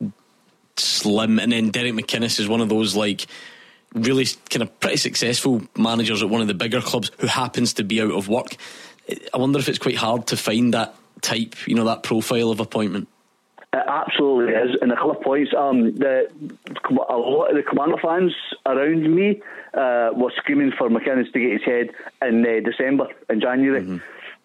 slim, and then Derek McInnes is one of those like really kind of pretty successful managers at one of the bigger clubs who happens to be out of work. I wonder if it's quite hard to find that type, you know, that profile of appointment. It absolutely is, and a couple of points. Um, the, a lot of the Kilmarnock fans around me uh, were screaming for McInnes to get his head in uh, December and January. Mm-hmm.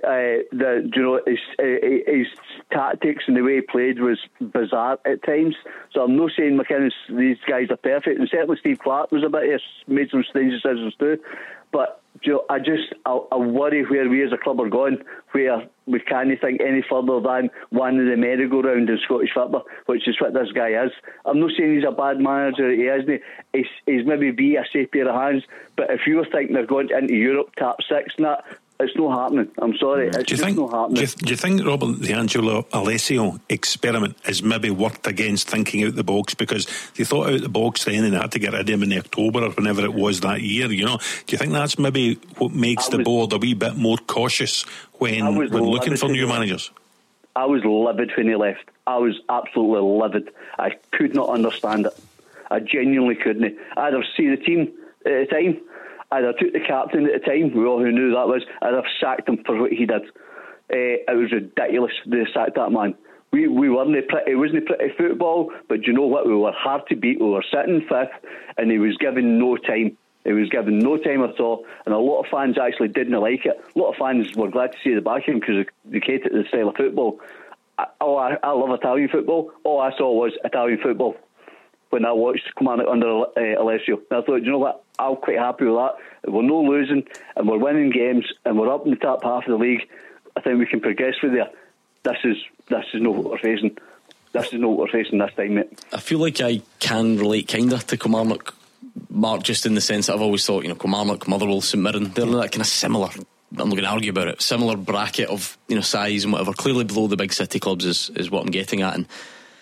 Uh, the, you know, his, uh, his tactics and the way he played was bizarre at times. So I'm not saying McInnes, these guys are perfect, and certainly Steve Clarke was a bit, made some strange decisions too. But you know, I just I, I worry where we as a club are going, where we can't think any further than one of the merry-go-round in Scottish football, which is what this guy is. I'm not saying he's a bad manager, he isn't. He's, he's maybe be a safe pair of hands, but if you were thinking they're going into Europe, top six and that, it's not happening. I'm sorry. It's do you just think, not happening. Do you, do you think, Robert, the Angelo Alessio experiment has maybe worked against thinking out the box? Because they thought out the box then and they had to get rid of him in October or whenever it was that year, you know. Do you think that's maybe what makes the board a wee bit more cautious when, when looking for new managers? I was livid when he left. I was absolutely livid. I could not understand it. I genuinely couldn't. I'd have seen the team at the time. I'd have took the captain at the time, we all who knew that was, I'd have sacked him for what he did. Uh, it was ridiculous they sacked that man. We we weren't pretty, it wasn't pretty football, but do you know what? We were hard to beat. We were sitting fifth, and he was given no time. He was given no time at all, and a lot of fans actually didn't like it. A lot of fans were glad to see the back of him because they hated the style of football. I, oh, I, I love Italian football. All I saw was Italian football when I watched Kilmarnock under uh, Alessio. And I thought, you know what, I'm quite happy with that. We're no losing, and we're winning games, and we're up in the top half of the league. I think we can progress from there. This is this is not what we're facing. This is not what we're facing this time, mate. I feel like I can relate kind of to Kilmarnock, Mark, just in the sense that I've always thought, you know, Kilmarnock, Motherwell, St Mirren, they're in that kind of similar, I'm not going to argue about it, similar bracket of, you know, size and whatever, clearly below the big city clubs is, is what I'm getting at. And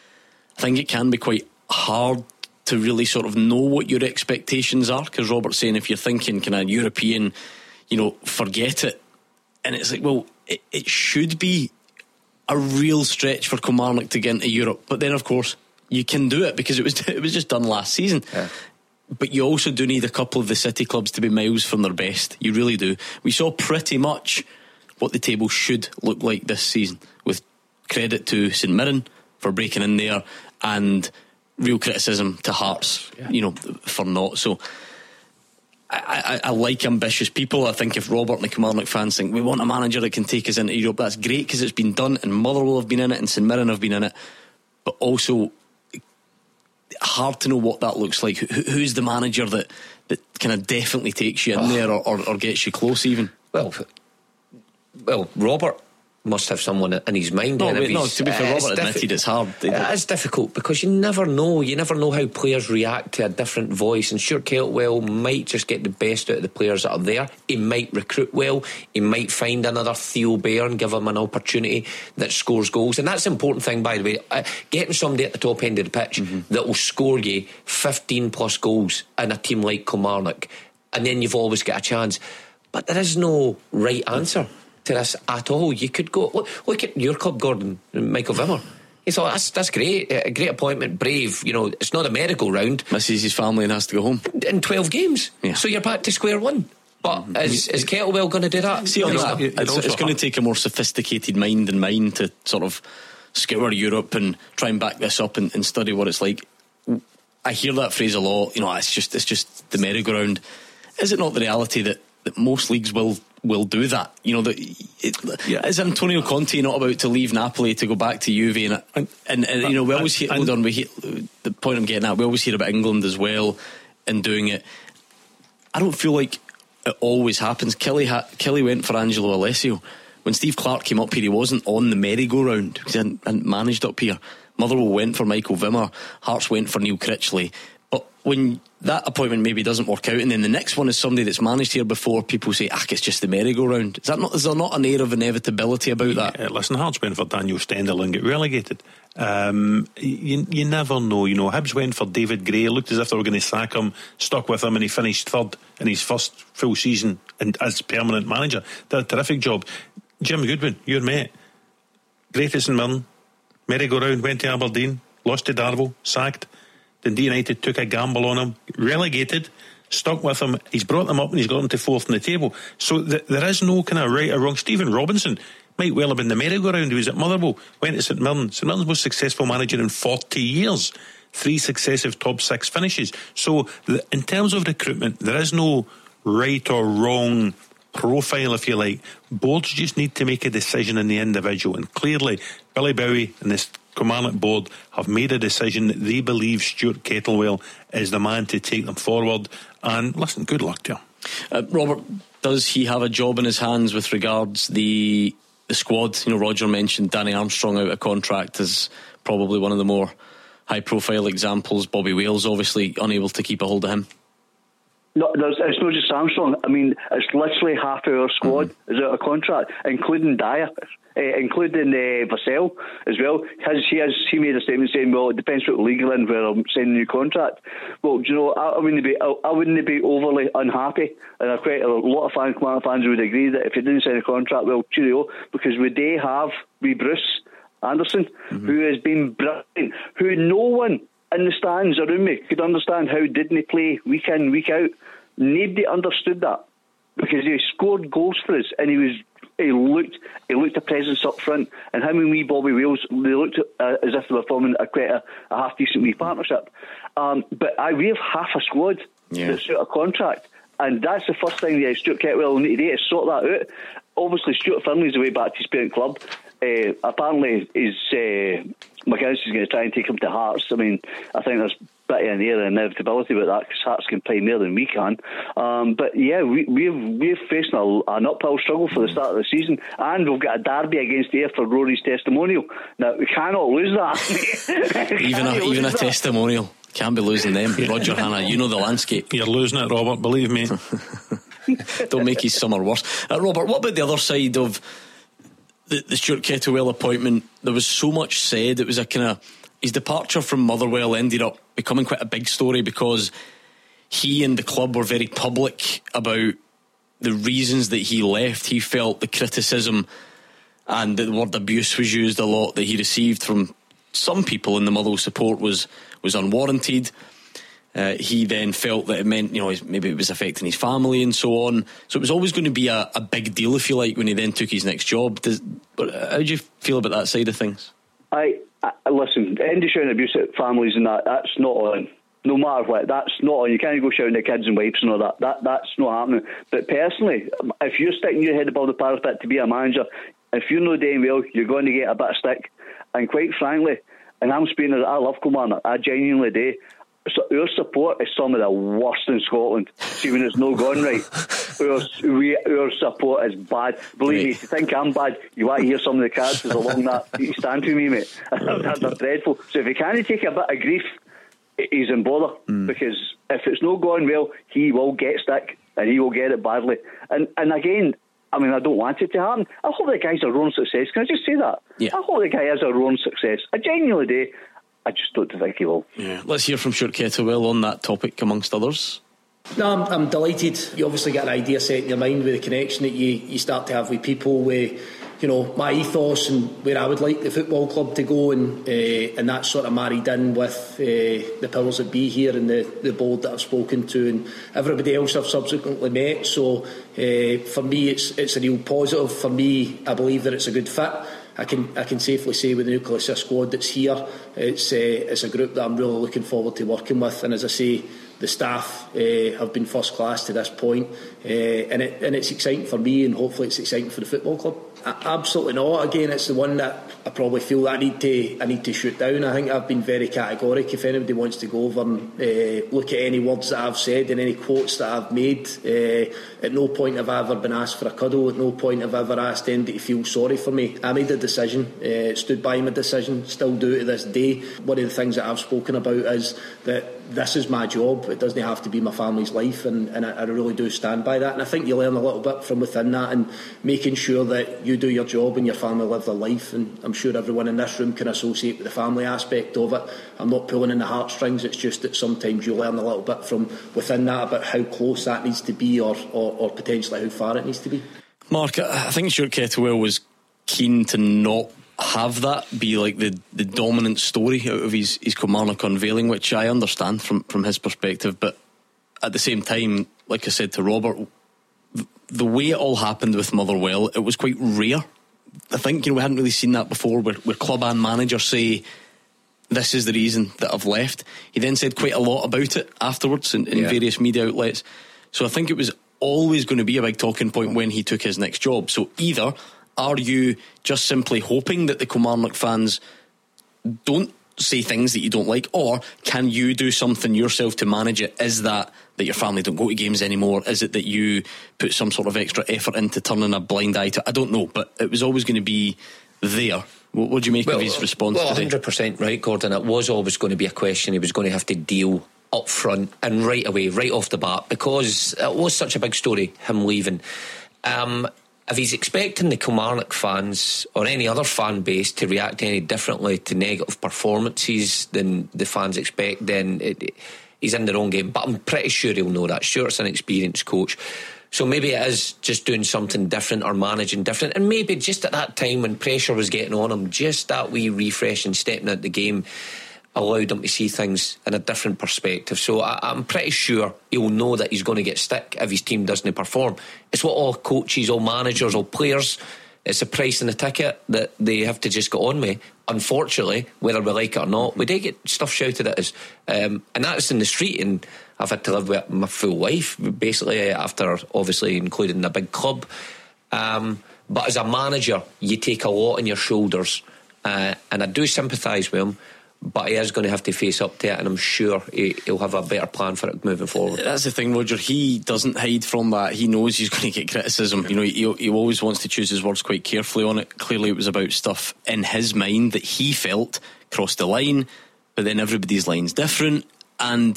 I think it can be quite hard to really sort of know what your expectations are, because Robert's saying if you're thinking kind of European, you know, forget it. And it's like, well, it, it should be a real stretch for Kilmarnock to get into Europe, but then of course you can do it because it was it was just done last season. Yeah. But you also do need a couple of the city clubs to be miles from their best. You really do. We saw pretty much what the table should look like this season, with credit to St Mirren for breaking in there, and real criticism to Hearts, yeah. you know, for not. So I, I, I like ambitious people. I think if Robert and the Kilmarnock fans think we want a manager that can take us into Europe, that's great, because it's been done, and Motherwell have been in it and St Mirren have been in it. But also hard to know what that looks like. Who, who's the manager that, that kind of definitely takes you in oh. there or, or, or gets you close even? Well, well, Robert must have someone in his mind. No, and wait, no to be fair, Robert admitted it's hard. It is difficult because you never know. You never know how players react to a different voice. And sure, Keltwell might just get the best out of the players that are there. He might recruit well. He might find another Theo Bair and give him an opportunity that scores goals. And that's the important thing, by the way. Uh, getting somebody at the top end of the pitch mm-hmm. that will score you fifteen plus goals in a team like Kilmarnock, and then you've always got a chance. But there is no right answer to this at all. You could go look, look at your club, Gordon, Michael Vimmer. He thought that's that's great, a great appointment, brave. You know, it's not a merry-go-round. Misses his family and has to go home in twelve games. Yeah. So you're back to square one. But mm-hmm. is is Kettlewell going to do that? See, on that, it's, it's going to take a more sophisticated mind than mine to sort of scour Europe and try and back this up and, and study what it's like. I hear that phrase a lot. You know, it's just it's just the merry-go-round. Is it not the reality that, that most leagues will? will do that? You know, that it, yeah. Is Antonio Conte not about to leave Napoli to go back to Juve? And, and, and, and you know, we always hear, hold on, we hear, the point I'm getting at, we always hear about England as well and doing it. I don't feel like it always happens. Kelly, ha- Kelly went for Angelo Alessio. When Steve Clarke came up here, he wasn't on the merry-go-round because he hadn't, hadn't managed up here. Motherwell went for Michael Vimmer. Hearts went for Neil Critchley. But when that appointment maybe doesn't work out, and then the next one is somebody that's managed here before, people say, ah, it's just the merry-go-round. Is that not? Is there not an air of inevitability about that? Yeah, listen, Hearts went for Daniel Stendhal and get relegated. Um, you, you never know. You know, Hibs went for David Gray. It looked as if they were going to sack him, stuck with him, and he finished third in his first full season and as permanent manager. Did a terrific job. Jim Goodwin, your mate, greatest in Mirren, merry-go-round, went to Aberdeen, lost to Darvel, sacked. Dundee United took a gamble on him, relegated, stuck with him. He's brought them up and he's got them to fourth in the table. So th- there is no kind of right or wrong. Stephen Robinson might well have been the merry-go-round. He was at Motherwell, went to St Mirren. St Mirren's most successful manager in forty years. Three successive top six finishes. So the, in terms of recruitment, there is no right or wrong profile, if you like. Boards just need to make a decision on the individual, and clearly Billy Bowie and this Kilmarnock board have made a decision that they believe Stuart Kettlewell is the man to take them forward. And listen, good luck to him. uh, Robert, does he have a job in his hands with regards the the squad? You know, Roger mentioned Danny Armstrong out of contract as probably one of the more high profile examples. Bobby Wales obviously unable to keep a hold of him. No, there's, it's not just Armstrong. I mean, it's literally half of our squad mm-hmm. is out of contract, including Dyer, uh, including uh, Vassell as well. Has, he has he made a statement saying, "Well, it depends what league you're in where I'm signing a new contract." Well, do you know, I, I wouldn't be, I, I wouldn't be overly unhappy, and I quite a lot of fans, fans would agree that if he didn't sign a contract, well, cheerio, because we do have wee Bruce Anderson, mm-hmm. who has been brilliant, who no one in the stands around me could understand how didn't he play week in, week out. Nobody understood that, because he scored goals for us, and he was he looked he looked a presence up front, and him and wee Bobby Wales, they looked uh, as if they were forming a quite a, a half decent wee partnership. Um, but I we have half a squad yeah. that's out of contract, and that's the first thing that Stuart Kettlewell will need to do, is sort that out. Obviously, Stuart Finley's away back to his parent club. Uh, apparently, his uh, McInnes is going to try and take him to Hearts. I mean, I think there's a bit of an air of inevitability about that, because Hearts can play more than we can. Um, but yeah, we, we've we're facing a, an uphill struggle for the start of the season, and we've got a derby against Ayr for Rory's testimonial. Now, we cannot lose that. even a, even a that. testimonial. Can't be losing them. Roger Hannah, you know the landscape. You're losing it, Robert, believe me. Don't make his summer worse. Uh, Robert, what about the other side of the, the Stuart Kettlewell appointment? There was so much said. It was a kind of, his departure from Motherwell ended up becoming quite a big story, because he and the club were very public about the reasons that he left. He felt the criticism and the word abuse was used a lot that he received from some people in the Motherwell support was was unwarranted. Uh, he then felt that it meant, you know, maybe it was affecting his family and so on. So it was always going to be a, a big deal, if you like, when he then took his next job. Does, but how do you feel about that side of things? I, I listen, any shouting abuse at families and that, that's not on. No matter what, that's not on. You can't go shouting at kids and wives and all that. That that's not happening. But personally, if you're sticking your head above the parapet to be a manager, if you're not doing well, you're going to get a bit of stick. And quite frankly, and I'm speaking as I love Kilmarnock, I genuinely do. So our support is some of the worst in Scotland. See, when it's not gone right, our, we, our support is bad. Believe right. me, if you think I'm bad, you want to hear some of the characters along that. You stand to me, mate. They're dreadful. So if he can't take a bit of grief, he's in bother. Mm. Because if it's not going well, he will get stick, and he will get it badly. And and again, I mean, I don't want it to happen. I hope the guy's a own success. Can I just say that? Yeah. I hope the guy has a own success. I genuinely do. I just don't think he will. Yeah. Let's hear from Stuart Kettlewell on that topic, amongst others. No, I'm, I'm delighted. You obviously get an idea set in your mind with the connection that you, you start to have with people, with, you know, my ethos and where I would like the football club to go, and uh, and that's sort of married in with uh, the powers that be here and the, the board that I've spoken to and everybody else I've subsequently met. So uh, for me, it's it's a real positive. For me, I believe that it's a good fit. I can I can safely say with the nucleus of squad that's here, it's uh, it's a group that I'm really looking forward to working with. And as I say, the staff uh, have been first class to this point, uh, and it and it's exciting for me, and hopefully it's exciting for the football club. I, absolutely not. Again, it's the one that I probably feel that I need to I need to shoot down. I think I've been very categoric. If anybody wants to go over and uh, look at any words that I've said and any quotes that I've made, uh, at no point have I ever been asked for a cuddle. At no point have I ever asked anybody to feel sorry for me. I made a decision, uh, stood by my decision, still do to this day. One of the things that I've spoken about is that this is my job. It doesn't have to be my family's life, and, and I, I really do stand by that. And I think you learn a little bit from within that, and making sure that you do your job and your family live their life. And I'm sure everyone in this room can associate with the family aspect of it. I'm not pulling in the heartstrings. It's just that sometimes you learn a little bit from within that about how close that needs to be, or, or, or potentially how far it needs to be. Mark, I think Stuart Kettlewell was keen to not have that be like the, the dominant story out of his, his Kilmarnock unveiling, which I understand from, from his perspective. But at the same time, like I said to Robert, the way it all happened with Motherwell, it was quite rare. I think, you know, we hadn't really seen that before, where, where club and manager say, this is the reason that I've left. He then said quite a lot about it afterwards in, in yeah. various media outlets. So I think it was always going to be a big talking point when he took his next job. So either are you just simply hoping that the Kilmarnock fans don't say things that you don't like, or can you do something yourself to manage it? Is that that your family don't go to games anymore? Is it that you put some sort of extra effort into turning a blind eye to it? I don't know, but it was always going to be there. What, what do you make well, of his response well, today? one hundred percent right, Gordon. It was always going to be a question he was going to have to deal up front and right away, right off the bat, because it was such a big story, him leaving. Um, if he's expecting the Kilmarnock fans or any other fan base to react any differently to negative performances than the fans expect, then it, it, he's in the wrong game. But I'm pretty sure he'll know that. Stuart's an experienced coach, so maybe it is just doing something different or managing different, and maybe just at that time when pressure was getting on him, just that wee refresh and stepping out the game allowed him to see things in a different perspective. So I, I'm pretty sure he'll know that he's going to get stick if his team doesn't perform. It's what all coaches, all managers, all players, it's a price in the ticket that they have to just get on with. Unfortunately, whether we like it or not, we do get stuff shouted at us, um, and that's in the street, and I've had to live with my full life basically after obviously including a big club, um, but as a manager you take a lot on your shoulders, uh, and I do sympathise with him, but he is going to have to face up to it, and I'm sure he, he'll have a better plan for it moving forward. That's the thing, Roger. He doesn't hide from that. He knows he's going to get criticism. You know, he, he always wants to choose his words quite carefully on it. Clearly it was about stuff in his mind that he felt crossed the line, but then everybody's line's different, and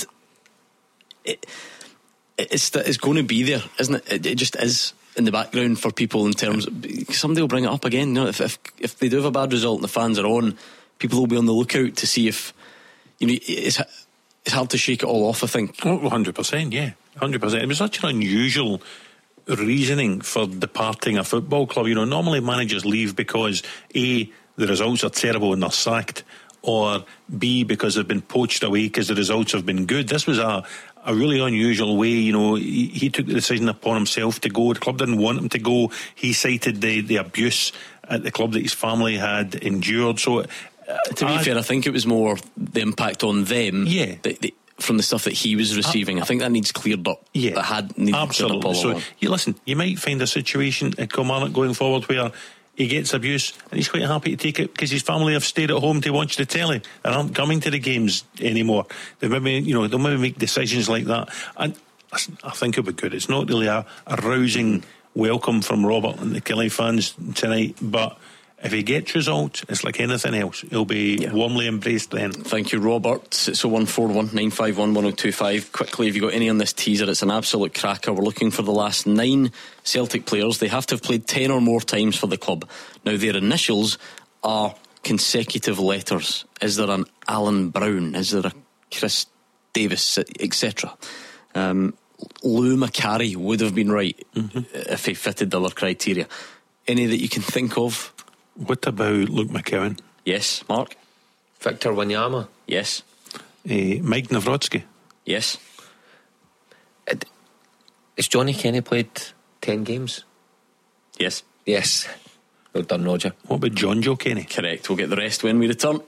it, it's, it's going to be there, isn't it? It, it just is in the background for people in terms of, somebody will bring it up again. You know, if, if, if they do have a bad result and the fans are on, people will be on the lookout to see if, you know, it's, it's hard to shake it all off, I think. Oh, one hundred percent, yeah. one hundred percent. It was such an unusual reasoning for departing a football club. You know, normally managers leave because A, the results are terrible and they're sacked, or B, because they've been poached away because the results have been good. This was a, a really unusual way. You know, he, he took the decision upon himself to go. The club didn't want him to go. He cited the, the abuse at the club that his family had endured. So Uh, to be I, fair, I think it was more the impact on them, yeah, the, the, from the stuff that he was receiving. I, I think that needs cleared up. Yeah, that had needed absolutely. Cleared up all so, you listen, you might find a situation at Kilmarnock going forward where he gets abuse and he's quite happy to take it because his family have stayed at home to watch the telly and aren't coming to the games anymore. They maybe, you know, they'll maybe make decisions like that, and listen, I think it'll be good. It's not really a, a rousing welcome from Robert and the Killie fans tonight, but if he gets results, it's like anything else. He'll be yeah. warmly embraced then. Thank you, Robert. six oh one four one nine five one one oh two five. Quickly, have you got any on this teaser? It's an absolute cracker. We're looking for the last nine Celtic players. They have to have played ten or more times for the club. Now, their initials are consecutive letters. Is there an Alan Brown? Is there a Chris Davis, et cetera? Um, Lou Macari would have been right mm-hmm. if he fitted the other criteria. Any that you can think of? What about Luke McKeown? Yes. Mark? Victor Wanyama? Yes. Uh, Mike Nawrocki? Yes. Has Johnny Kenny played ten games? Yes. Yes. Well done, Roger. What about John Joe Kenny? Correct. We'll get the rest when we return.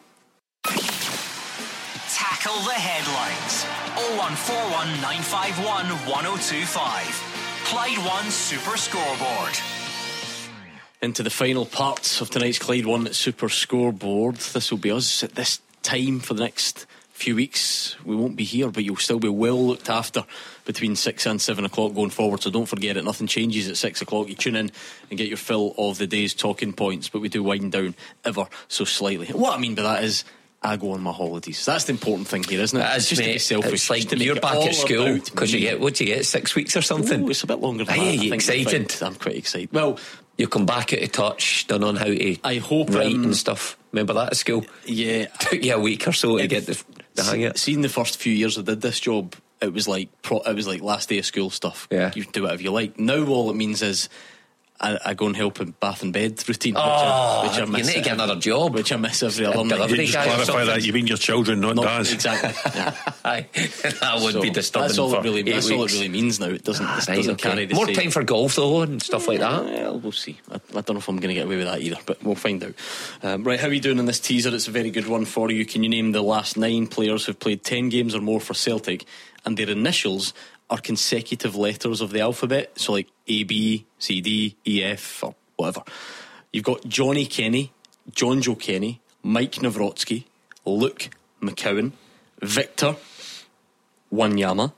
Tackle the headlines. oh one four one nine five one one oh two five. Clyde One Super Scoreboard. Into the final parts of tonight's Clyde One Super Scoreboard. This will be us at this time for the next few weeks. We won't be here, but you'll still be well looked after between six and seven o'clock going forward. So don't forget it. Nothing changes at six o'clock. You tune in and get your fill of the day's talking points, but we do wind down ever so slightly. What I mean by that is, I go on my holidays. That's the important thing here, isn't it? That it's is, just mate, to be selfish. It's like to you're back at school because you get, what do you get, six weeks or something? Ooh, it's a bit longer than Aye, that. Are you excited? Quite, I'm quite excited. Well, you come back out of touch, done on how to I hope, write um, and stuff. Remember that at school? Yeah. Took you a week or so to get the, the hang of it. Seeing the first few years I did this job, it was like pro, it was like last day of school stuff. Yeah. You can do whatever you like. Now all it means is I, I go and help in bath and bed routine, oh, which I, which I miss. You need to get another job, which I miss every other night. You just clarify that you mean your children, not, not dads. Exactly. Yeah. That would so, be disturbing. That's all for it really. That's weeks. all it really means now. It doesn't. Ah, it right, doesn't okay. carry the more same. time for golf though and stuff like that. Well, we'll see. I, I don't know if I'm going to get away with that either, but we'll find out. Um, right, how are you doing on this teaser? It's a very good one for you. Can you name the last nine players who've played ten games or more for Celtic, and their initials are consecutive letters of the alphabet, so like A, B, C, D, E, F, or whatever. You've got Johnny Kenny, John Joe Kenny, Mike Nawrotsky, Luke McCowan, Victor Wanyama,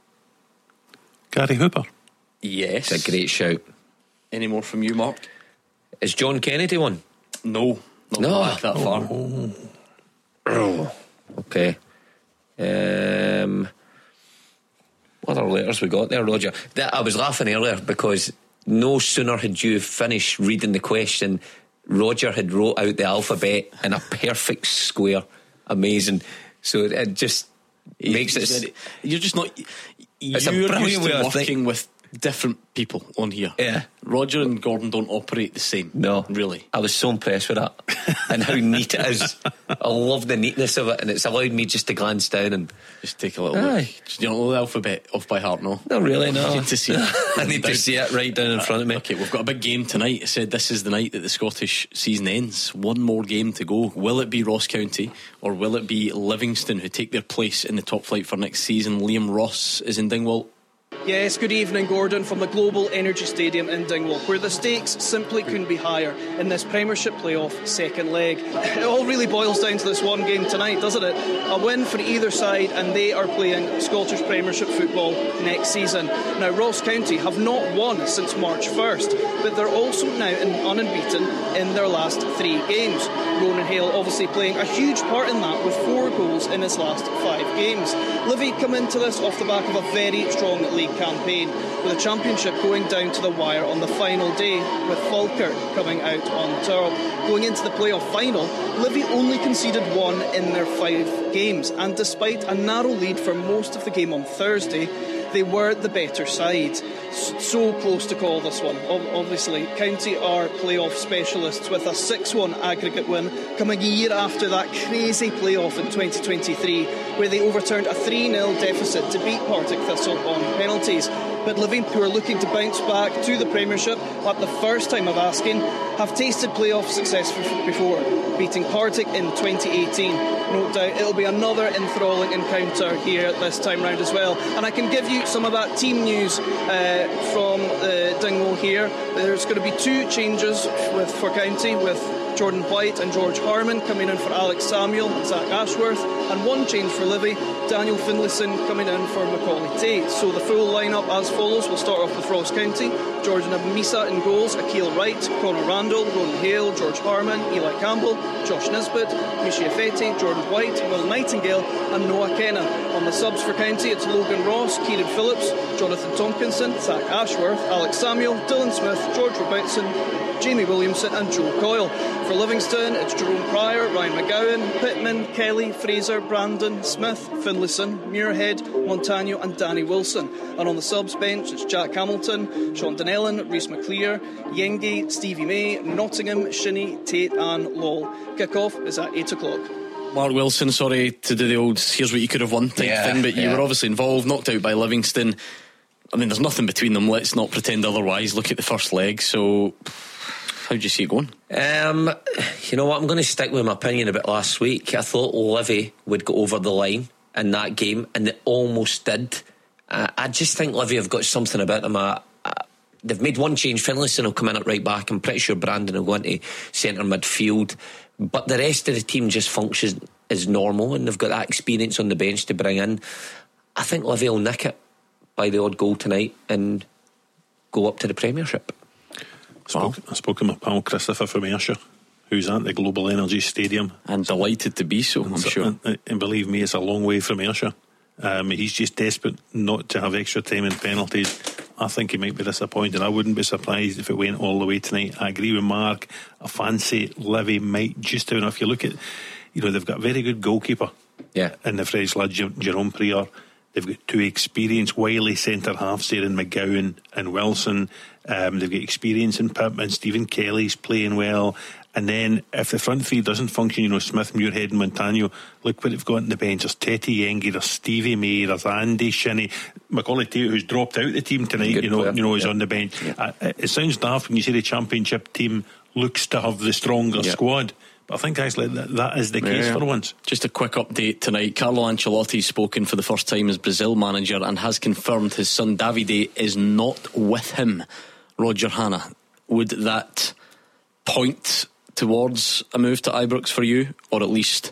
Gary Hooper. Yes, it's a great shout. Any more from you, Mark? Is John Kennedy one? No, not no. back that far. Oh. Oh. Okay. Um, what other letters we got there, Roger? That, I was laughing earlier because no sooner had you finished reading the question, Roger had wrote out the alphabet in a perfect square. Amazing. So it just makes it. You're just not. It's You're a brilliant used way to of working thinking. with different people on here. Yeah. Roger and Gordon don't operate the same. No, really. I was so impressed with that and how neat it is. I love the neatness of it, and it's allowed me just to glance down and just take a little Aye. look. You don't know the alphabet off by heart, no? Not really, no. I need to see it. I need to see it right down in front of me. Okay, we've got a big game tonight. I said this is the night that the Scottish season ends. One more game to go. Will it be Ross County or will it be Livingston who take their place in the top flight for next season? Liam Ross is in Dingwall. Yes, good evening, Gordon, from the Global Energy Stadium in Dingwall, where the stakes simply couldn't be higher in this Premiership playoff second leg. It all really boils down to this one game tonight, doesn't it? A win for either side, and they are playing Scottish Premiership football next season. Now, Ross County have not won since March first, but they're also now in unbeaten in their last three games. Ronan Hale obviously playing a huge part in that with four goals in his last five games. Livy come into this off the back of a very strong league campaign, with the championship going down to the wire on the final day, with Falkirk coming out on top. Going into the playoff final, Livy only conceded one in their five games, and despite a narrow lead for most of the game on Thursday, they were the better side. So close to call this one. Obviously, County are playoff specialists with a six one aggregate win coming a year after that crazy playoff in twenty twenty-three, where they overturned a three nil deficit to beat Partick Thistle on penalties. But Livy, who are looking to bounce back to the Premiership at the first time of asking, have tasted playoff success before, beating Partick in twenty eighteen. No doubt it'll be another enthralling encounter here this time round as well. And I can give you some of that team news uh, from uh, Dingwall here. There's going to be two changes with for County, with Jordan White and George Harman coming in for Alex Samuel and Zach Ashworth, and one change for Livy, Daniel Finlayson coming in for Macaulay Tate. So the full lineup as follows. We'll start off with Ross County: Jordan Abamisa in goals, Akil Wright, Conor Randall, Ronan Hale, George Harman, Eli Campbell, Josh Nisbet, Michi Afeti, Jordan White, Will Nightingale and Noah Kenna. On the subs for County, it's Logan Ross, Kieran Phillips, Jonathan Tompkinson, Zach Ashworth, Alex Samuel, Dylan Smith, George Robertson, Jamie Williamson and Joe Coyle. For Livingston, it's Jerome Pryor, Ryan McGowan, Pittman, Kelly, Fraser, Brandon, Smith, Finlayson, Muirhead, Montano and Danny Wilson. And on the subs bench, it's Jack Hamilton, Sean Donnellan, Rhys McClear, Yengi, Stevie May, Nottingham, Shinnie, Tate and Lowell. Kick-off is at eight o'clock. Mark Wilson, sorry to do the old here's what you could have won type yeah, thing, but you yeah. were obviously involved, knocked out by Livingston. I mean, there's nothing between them, let's not pretend otherwise. Look at the first leg. So how do you see it going? Um, you know what, I'm going to stick with my opinion about last week. I thought Livy would go over the line in that game, and they almost did. uh, I just think Livy have got something about them. uh, uh, They've made one change. Finlayson will come in at right back. I'm pretty sure Brandon will go into centre midfield, but the rest of the team just functions as normal, and they've got that experience on the bench to bring in. I think Livy will nick it by the odd goal tonight and go up to the Premiership. I spoke, I spoke to my pal Christopher from Ayrshire, who's at the Global Energy Stadium, and delighted to be so, I'm and, sure. And, and believe me, it's a long way from Ayrshire. Um, he's just desperate not to have extra time and penalties. I think he might be disappointed. I wouldn't be surprised if it went all the way tonight. I agree with Mark. I fancy Livy might just have enough. You look at, you know, they've got a very good goalkeeper. Yeah. In the French lad, Jerome Prior. They've got two experienced wily centre halves there in McGowan and Wilson. Um, they've got experience in Pittman. Stephen Kelly's playing well. And then if the front three doesn't function, you know, Smith, Muirhead and Montano, look what they've got in the bench. There's Teddy Yengi, there's Stevie May, there's Andy Shinnie, Macaulay Tate, who's dropped out the team tonight, Good you know, player. you know, is yeah. on the bench. Yeah. Uh, it sounds daft when you say the championship team looks to have the stronger yeah. squad, But I think actually that, that is the case yeah. for once. Just a quick update tonight. Carlo Ancelotti's spoken for the first time as Brazil manager and has confirmed his son Davide is not with him. Roger Hanna, would that point towards a move to Ibrox for you, or at least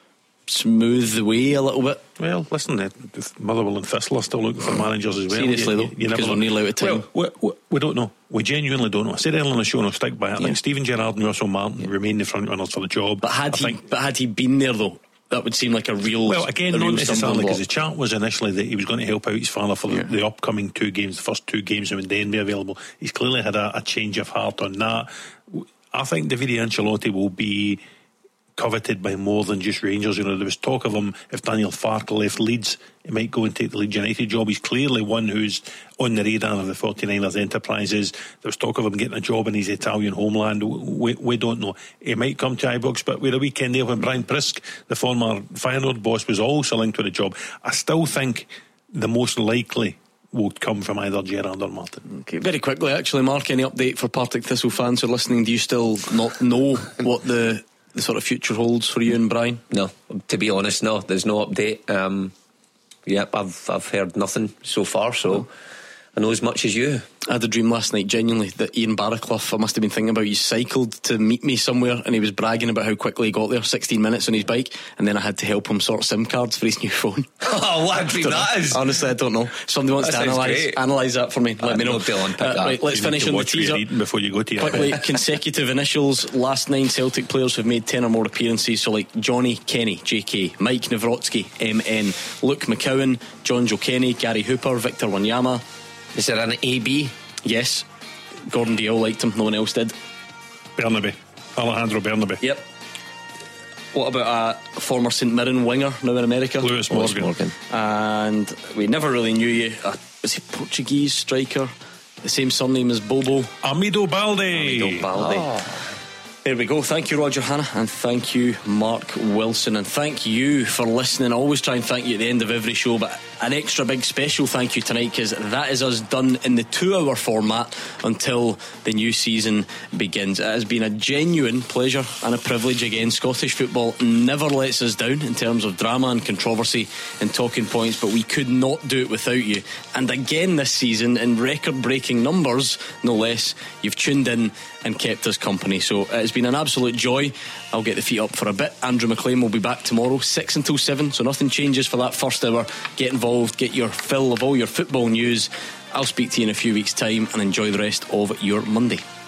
smooth the way a little bit? Well, listen, Motherwell and Thistle are still looking for managers as well. Seriously you, though, you, you because never we're nearly out of time. Well, we, we, we don't know. We genuinely don't know. I said earlier on the show, and I'll stick by it. I Yeah. think Stephen Gerrard and Russell Martin yeah. remain the front runners for the job. But had I he, think, but had he been there though, that would seem like a real. Well, again, a not real necessarily, because the stumbling chat was initially that he was going to help out his father for the, Yeah. the upcoming two games, the first two games, and would then be available. He's clearly had a, a change of heart on that. I think Davide Ancelotti will be coveted by more than just Rangers. You know, there was talk of him, if Daniel Farke left Leeds, he might go and take the Leeds United job. He's clearly one who's on the radar of the forty-niners Enterprises. There was talk of him getting a job in his Italian homeland. We, we don't know. He might come to Ibrox, but we had a weekend there when Brian Prisk, the former Feyenoord boss, was also linked with the job. I still think the most likely will come from either Gerrard or Martin. Okay, very quickly, actually, Mark, any update for Partick Thistle fans who are listening? Do you still not know what the the sort of future holds for you and Brian? No, to be honest, no. There's no update. Um, yep, I've I've heard nothing so far, so no. I know as much as you. I had a dream last night, genuinely, that Ian Barraclough, I must have been thinking about, he cycled to meet me somewhere and he was bragging about how quickly he got there, sixteen minutes on his bike, and then I had to help him sort SIM cards for his new phone. Oh, what a dream that is. Honestly, I don't know. Somebody wants that to analyse analyse that for me. Let uh, me know. No, uh, right, let's you finish on the teaser before you go to quickly. Consecutive initials. Last nine Celtic players have made ten or more appearances, so like Johnny Kenny, J K, Mike Nawrocki, M N, Luke McCowan, John Joe Kenny, Gary Hooper, Victor Wanyama. Is there an A B? Yes. Gordon Diall liked him, no one else did. Bernabe, Alejandro Bernabe. Yep. What about a former St Mirren winger now in America? Lewis Morgan. Morgan. And we never really knew you. Uh, was he Portuguese striker? The same surname as Bobo. Amido Balde. Amido Balde. Oh. There we go. Thank you, Roger Hanna, and thank you, Mark Wilson, and thank you for listening. I always try and thank you at the end of every show, but an extra big special thank you tonight, because that is us done in the two-hour format until the new season begins. It has been a genuine pleasure and a privilege again. Scottish football never lets us down in terms of drama and controversy and talking points, but we could not do it without you. And again this season, in record-breaking numbers, no less, you've tuned in and kept us company. So it has been an absolute joy. I'll get the feet up for a bit. Andrew McLean will be back tomorrow, six until seven, so nothing changes for that first hour. Get involved, get your fill of all your football news. I'll speak to you in a few weeks' time, and enjoy the rest of your Monday.